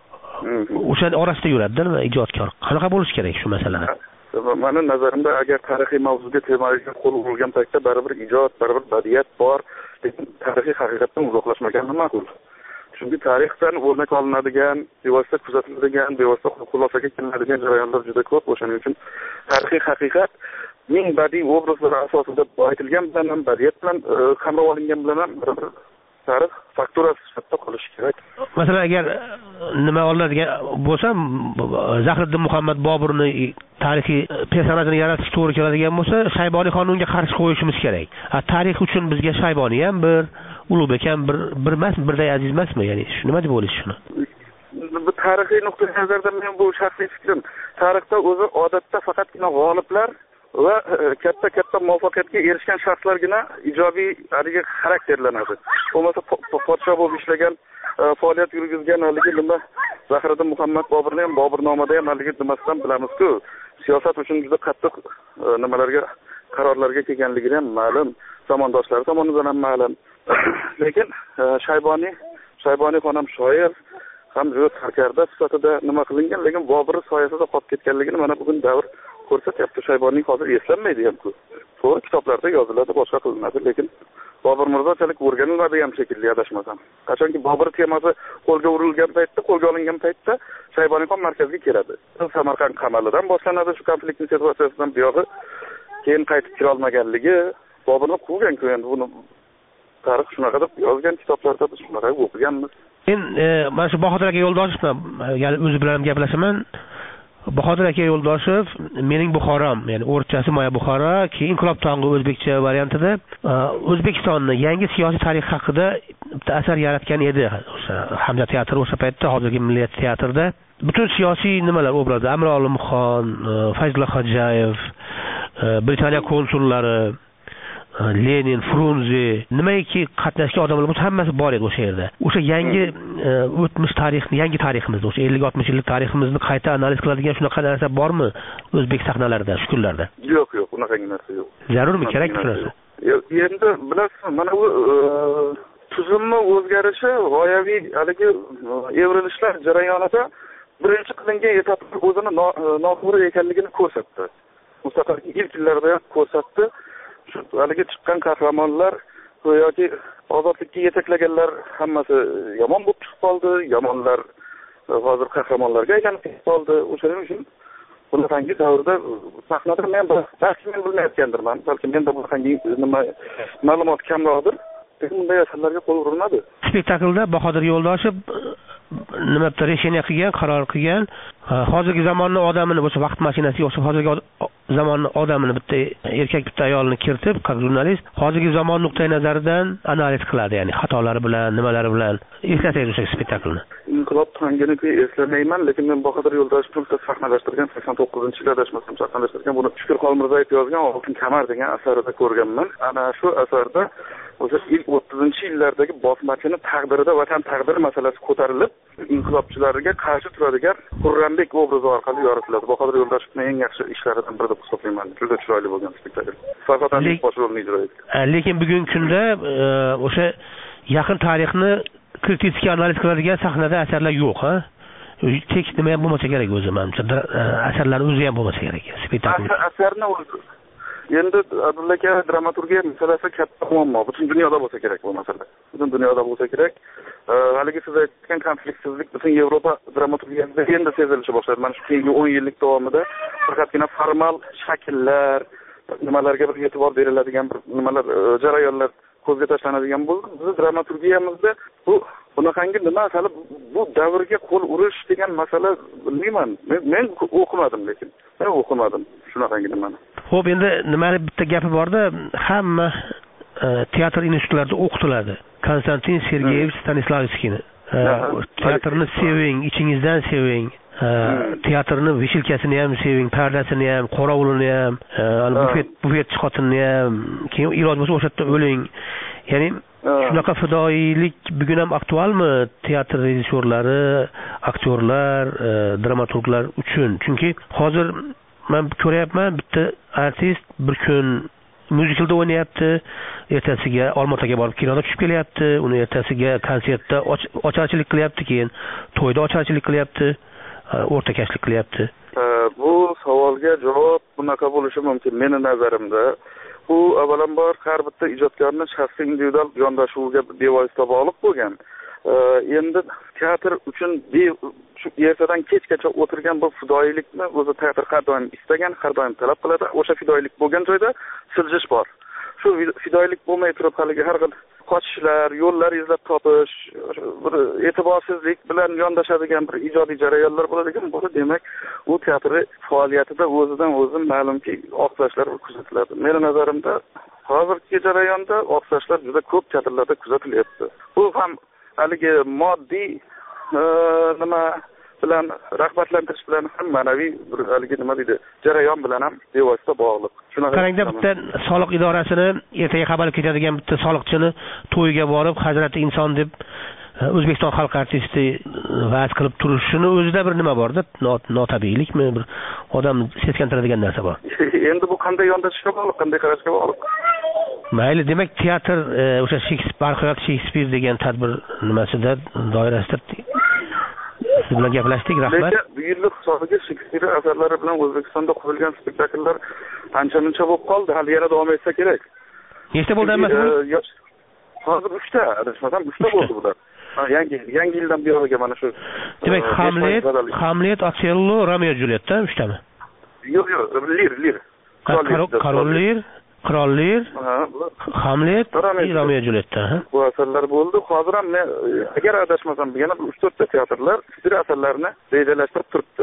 O'sha orasida yuradi, nima ijodkor. Qanaqa bo'lish kerak shu masalada? Meni nazarimda agar tarixiy mavzuga temaga qo'l urilgan paytda baribir ijod, baribir badiiyat bor, lekin tarixiy haqiqatdan uzoqlashmagan ma'qul. Chunki tarixdan o'rnak olinadigan, bevosita kuzatiladigan, bevosita xulosaga kelinadigan jarayonlar juda ko'p. O'shaning uchun tarixiy haqiqat ming badiiy obrazlar asosida aytilgan bilan ham, badiiyat bilan qamrab olingan bilan ham bir tarix fakturasi sifatida qolishi kerak. Masalan, agar nima olinadigan bo'lsa, Zahriddin Muhammad Boburni tarixiy personajini yaratish to'g'ri keladigan bo'lsa, Shayboniy qonunga qarshi qo'yishimiz kerak. Tarix uchun bizga Shayboniy ham bir, Ulug'bek ham bir bir emas, birday aziz emasmi? Ya'ni shu nima deb o'ylaysiz shuni? Bu tarixiy nuqtai nazardan men bu shaxsiy fikrim. Tarixda o'zi odatda faqatgina g'oliblar va katta katta muvaffaqiyatga erishgan shaxslargina ijobiy haligi xarakterlanadi. Bo'lmasa podshoh bo'lib ishlagan, faoliyat yurgizgan haligi nima Zahriddin Muhammad Boburni ham Boburnamada ham haligi nimasidan bilamiz-ku, siyosat uchun juda qattiq nimalarga, qarorlarga kelganligi ham ma'lum, zamondoshlari tomonidan ham ma'lum. Lekin Shayboniy, Shayboniy xonam shoir ham juda sarkarda sifatida nima qilingan, lekin Bobur soyasida qolib ketganligini mana bugun davr ko'rsatyapti. Shayboniy hozir eslanmaydi ham-ku. To'g'ri, kitoblarda yoziladi, boshqa qilinadi, lekin Bobur Mirzochalik o'rganilmadi ham shekilli, adashmasam. Qachonki Bobur temasi qo'lga urilgan paytda, qo'lga olingan paytda Shayboniy xon markazga keladi. Samarqand qamalidan boshlanadi shu konfliktning situatsiyasidan buyog'i, keyin qaytib kela olmaganligi Boburni quvgan-ku, endi buni tarix shunaqa deb yozgan, kitoblarda biz shunaqa o'qiganmiz. Men mana shu Bahodir aka Yo'ldoshev, ya'ni o'zi bilan gaplashaman. Bahodir aka Yo'ldoshev mening Buxorom, ya'ni o'rtachasi Moya Buxoro, keyin Inqilob tong'i o'zbekcha variantida O'zbekistonni yangi siyosiy tarix haqida bitta asar yaratgan edi. o'sha Hamza teatri o'sha paytda hozirgi Milliy teatrda butun siyosiy nimalar obrazda Amir Olimxon, Fayzullo Xo'jayev, Britaniya konsullari, Lenin, Frunze, nimaiki qatnashgan odamlar bu hammasi bor edi o'sha yerda. O'sha yangi o'tmish tarixni, yangi tariximizni, o'sha ellik oltmish yillik tariximizni qayta analiz qiladigan shunaqa narsa bormi o'zbek sahnalarida, shu kunlarda? Yo'q, yo'q, unaqa narsa yo'q. Zarurmi, kerak bu narsa? Endi bilasizmi, mana bu tuzumni o'zgarishi, g'oyaviy haligi evrilishlar jarayonida birinchi qilingan etapda o'zini noto'g'ri ekanligini ko'rsatdi. Mustaqillik ilk yillarida ko'rsatdi. Shu haligi chiqqan qahramonlar yoki ozodlikka yetaklaganlar hammasi yomon bo'lib chiqib qoldi, yomonlar hozir qahramonlarga aylanib ketib qoldi. O'shaning uchun bunaqangi davrda sahnada men balki men bilmayotgandirman, balki menda bunaqangi nima ma'lumot kamroqdir. Lekin bunday asarlarga qo'l urilmadi. Spektaklda Bahodir Yo'ldoshev nima bitta resheniya qilgan, qaror qilgan, hozirgi zamonning odamini bo'lsa vaqt mashinasiga o'xshab hozirgi zamonning odamini bitta erkak bitta ayolni kiritib, jurnalist hozirgi zamon nuqtai nazaridan analiz qiladi, ya'ni xatolari bilan, nimalari bilan. Eslataylik o'sha spektaklni. Inqilob tangini eslamayman, lekin men Bahodir Yo'ldoshevni sahnalashtirgan sakson to'qqizinchi yilda adashmasam sahnalashtirgan buni Shukur Xolmirzayev yozgan Oltin kamar degan asarida ko'rganman. Ana shu asarda o'sha ilk o'ttizinchi yillardagi bosmachini taqdirida vatan taqdiri masalasi ko'tarilib, inqilobchilarga qarshi turadigan Xurrambek obrazi orqali yoritiladi. Bahodir Yo'ldoshevning eng yaxshi ishlaridan biri deb hisoblayman. Juda chiroyli bo'lgan spektakl. Farhodning bosh rolini ijro etdi. Lekin bugungi kunda o'sha yaqin tarixni kritik analiz qiladigan sahnada asarlar yo'q, ha? Tek nima ham bo'lmasa kerak o'zi menimcha. Asarlar o'zi ham bo'lmasa kerak. Spektakl. Asarni o'zi endi Abdulla aka dramaturgiya masalasi katta muammo. Butun dunyoda bo'lsa kerak bu masala. Butun dunyoda bo'lsa kerak. Haligi siz aytgan konfliktsizlik butun Yevropa dramaturgiyasida endi sezilishi boshladi. Mana shu keyingi o'n yillik davomida faqatgina formal shakllar, nimalarga bir e'tibor beriladigan bir nimalar, jarayonlar ko'zga tashlanadigan bo'ldi. Biz dramaturgiyamizda bu bunaqangi nima hali bu davrga qo'l urish degan masala bilmayman. Men, men o'qimadim lekin. Men o'qimadim shunaqangi nimani. Xo'p, endi nimani bitta gapi borda, hamma teatr institutlarida o'qitiladi. Konstantin Sergeyevich Stanislavskiyni. Teatrni seving, ichingizdan seving. Teatrni vishilkasini ham seving, pardasini ham, qorovulini ham, bufet bufetchi xotinni ham, keyin iloj bo'lsa o'sha yerda o'ling. Ya'ni shunaqa fidoyilik bugun ham aktualmi teatr rejissyorlari, aktyorlar, dramaturglar uchun? Chunki hozir men ko'ryapman, bitta artist bir kun myuziklda o'ynayapti, ertasiga Olmaotaga borib kinoda tushib kelyapti, uni ertasiga konsertda ocharchilik qilyapti, keyin to'yda ocharchilik qilyapti, o'rtakashlik qilyapti. Bu savolga javob bunaqa bo'lishi mumkin meni nazarimda. Bu avvalambor har bitta ijodkorning shaxsiy individual yondashuviga bevosita bog'liq bo'lgan. Endi teatr uchun shu ertadan kechgacha o'tirgan bu fidoyilikni o'zi teatr har doim istagan, har doim talab qiladi. O'sha fidoyilik bo'lgan joyda siljish bor. Shu fidoyilik bo'lmay turib haligi har xil qochishlar, yo'llar izlab topish, bir e'tiborsizlik bilan yondashadigan bir ijodiy jarayonlar bo'ladigan bo'lsa, demak, u teatr faoliyatida o'zidan o'zi ma'lumki oqsashlar kuzatiladi. Meni nazarimda hozirgi jarayonda oqsashlar juda ko'p teatrlarda kuzatilyapti. Bu ham haligi moddiy nima bilan rag'batlantirish bilan ham ma'naviy bir haligi nima deydi, jarayon bilan ham bevosita bog'liq. Qarangda bitta soliq idorasini ertaga qabalib ketadigan bitta soliqchini to'yiga borib Hazrati inson deb O'zbekiston xalq artisti va'z qilib turishini o'zida bir nima borda, notabiiylikmi, bir odam seskantiradigan narsa bor. Endi bu qanday yondashishga bog'liq, qanday qarashga bog'liq. Mayli, demak teatr o'sha Shekspir, hayot Shekspir degan tadbir nimasida doirasida siz bilan gaplashdik, rahmat. Lekin bu yillik hisobiga Shekspir asarlari bilan O'zbekistonda qo'yilgan spektakllar ancha-muncha bo'lib qoldi. Hali yana davom etsa kerak. Nechta bo'ldi hammasi? Hozir uchta, adashmasam uchta bo'ldi bular. Yangi yangi yildan beri mana shu. Demak, Hamlet, Hamlet, Othello, Romeo Julietta uchtami? Yo'q, yo'q, Lir, Lir. Qarol Lir, Qirol Lir, Hamlet, Romeo Julietta. Bu asarlar bo'ldi. Hozir ham men agar adashmasam, yana uch to'rtta teatrlar Shekspir asarlarini rejalashtirib turibdi.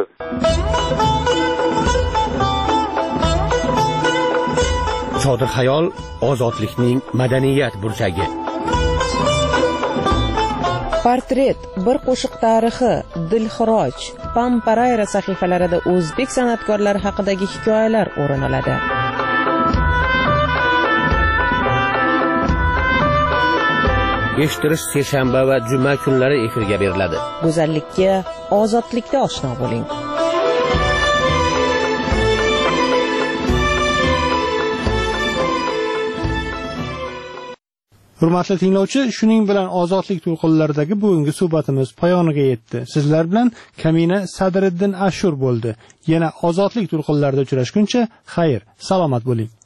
Chodir xayol ozodlikning madaniyat burchagi. Portret, bir qo'shiq tarixi, Dilxiroj, Pamparayra sahifalarida o'zbek san'atkorlari haqidagi hikoyalar o'rin oladi. Eshittirish seshanba va juma kunlari efirga beriladi. Go'zallikka ozodlikda oshno bo'ling. Hurmatli tinglovchi, shuning bilan ozodlik to'lqinlaridagi bugungi suhbatimiz poyoniga yetdi. Sizlar bilan Kamina Sadriddin Ashur bo'ldi. Yana ozodlik to'lqinlarida uchrashguncha, xayr, salomat bo'ling.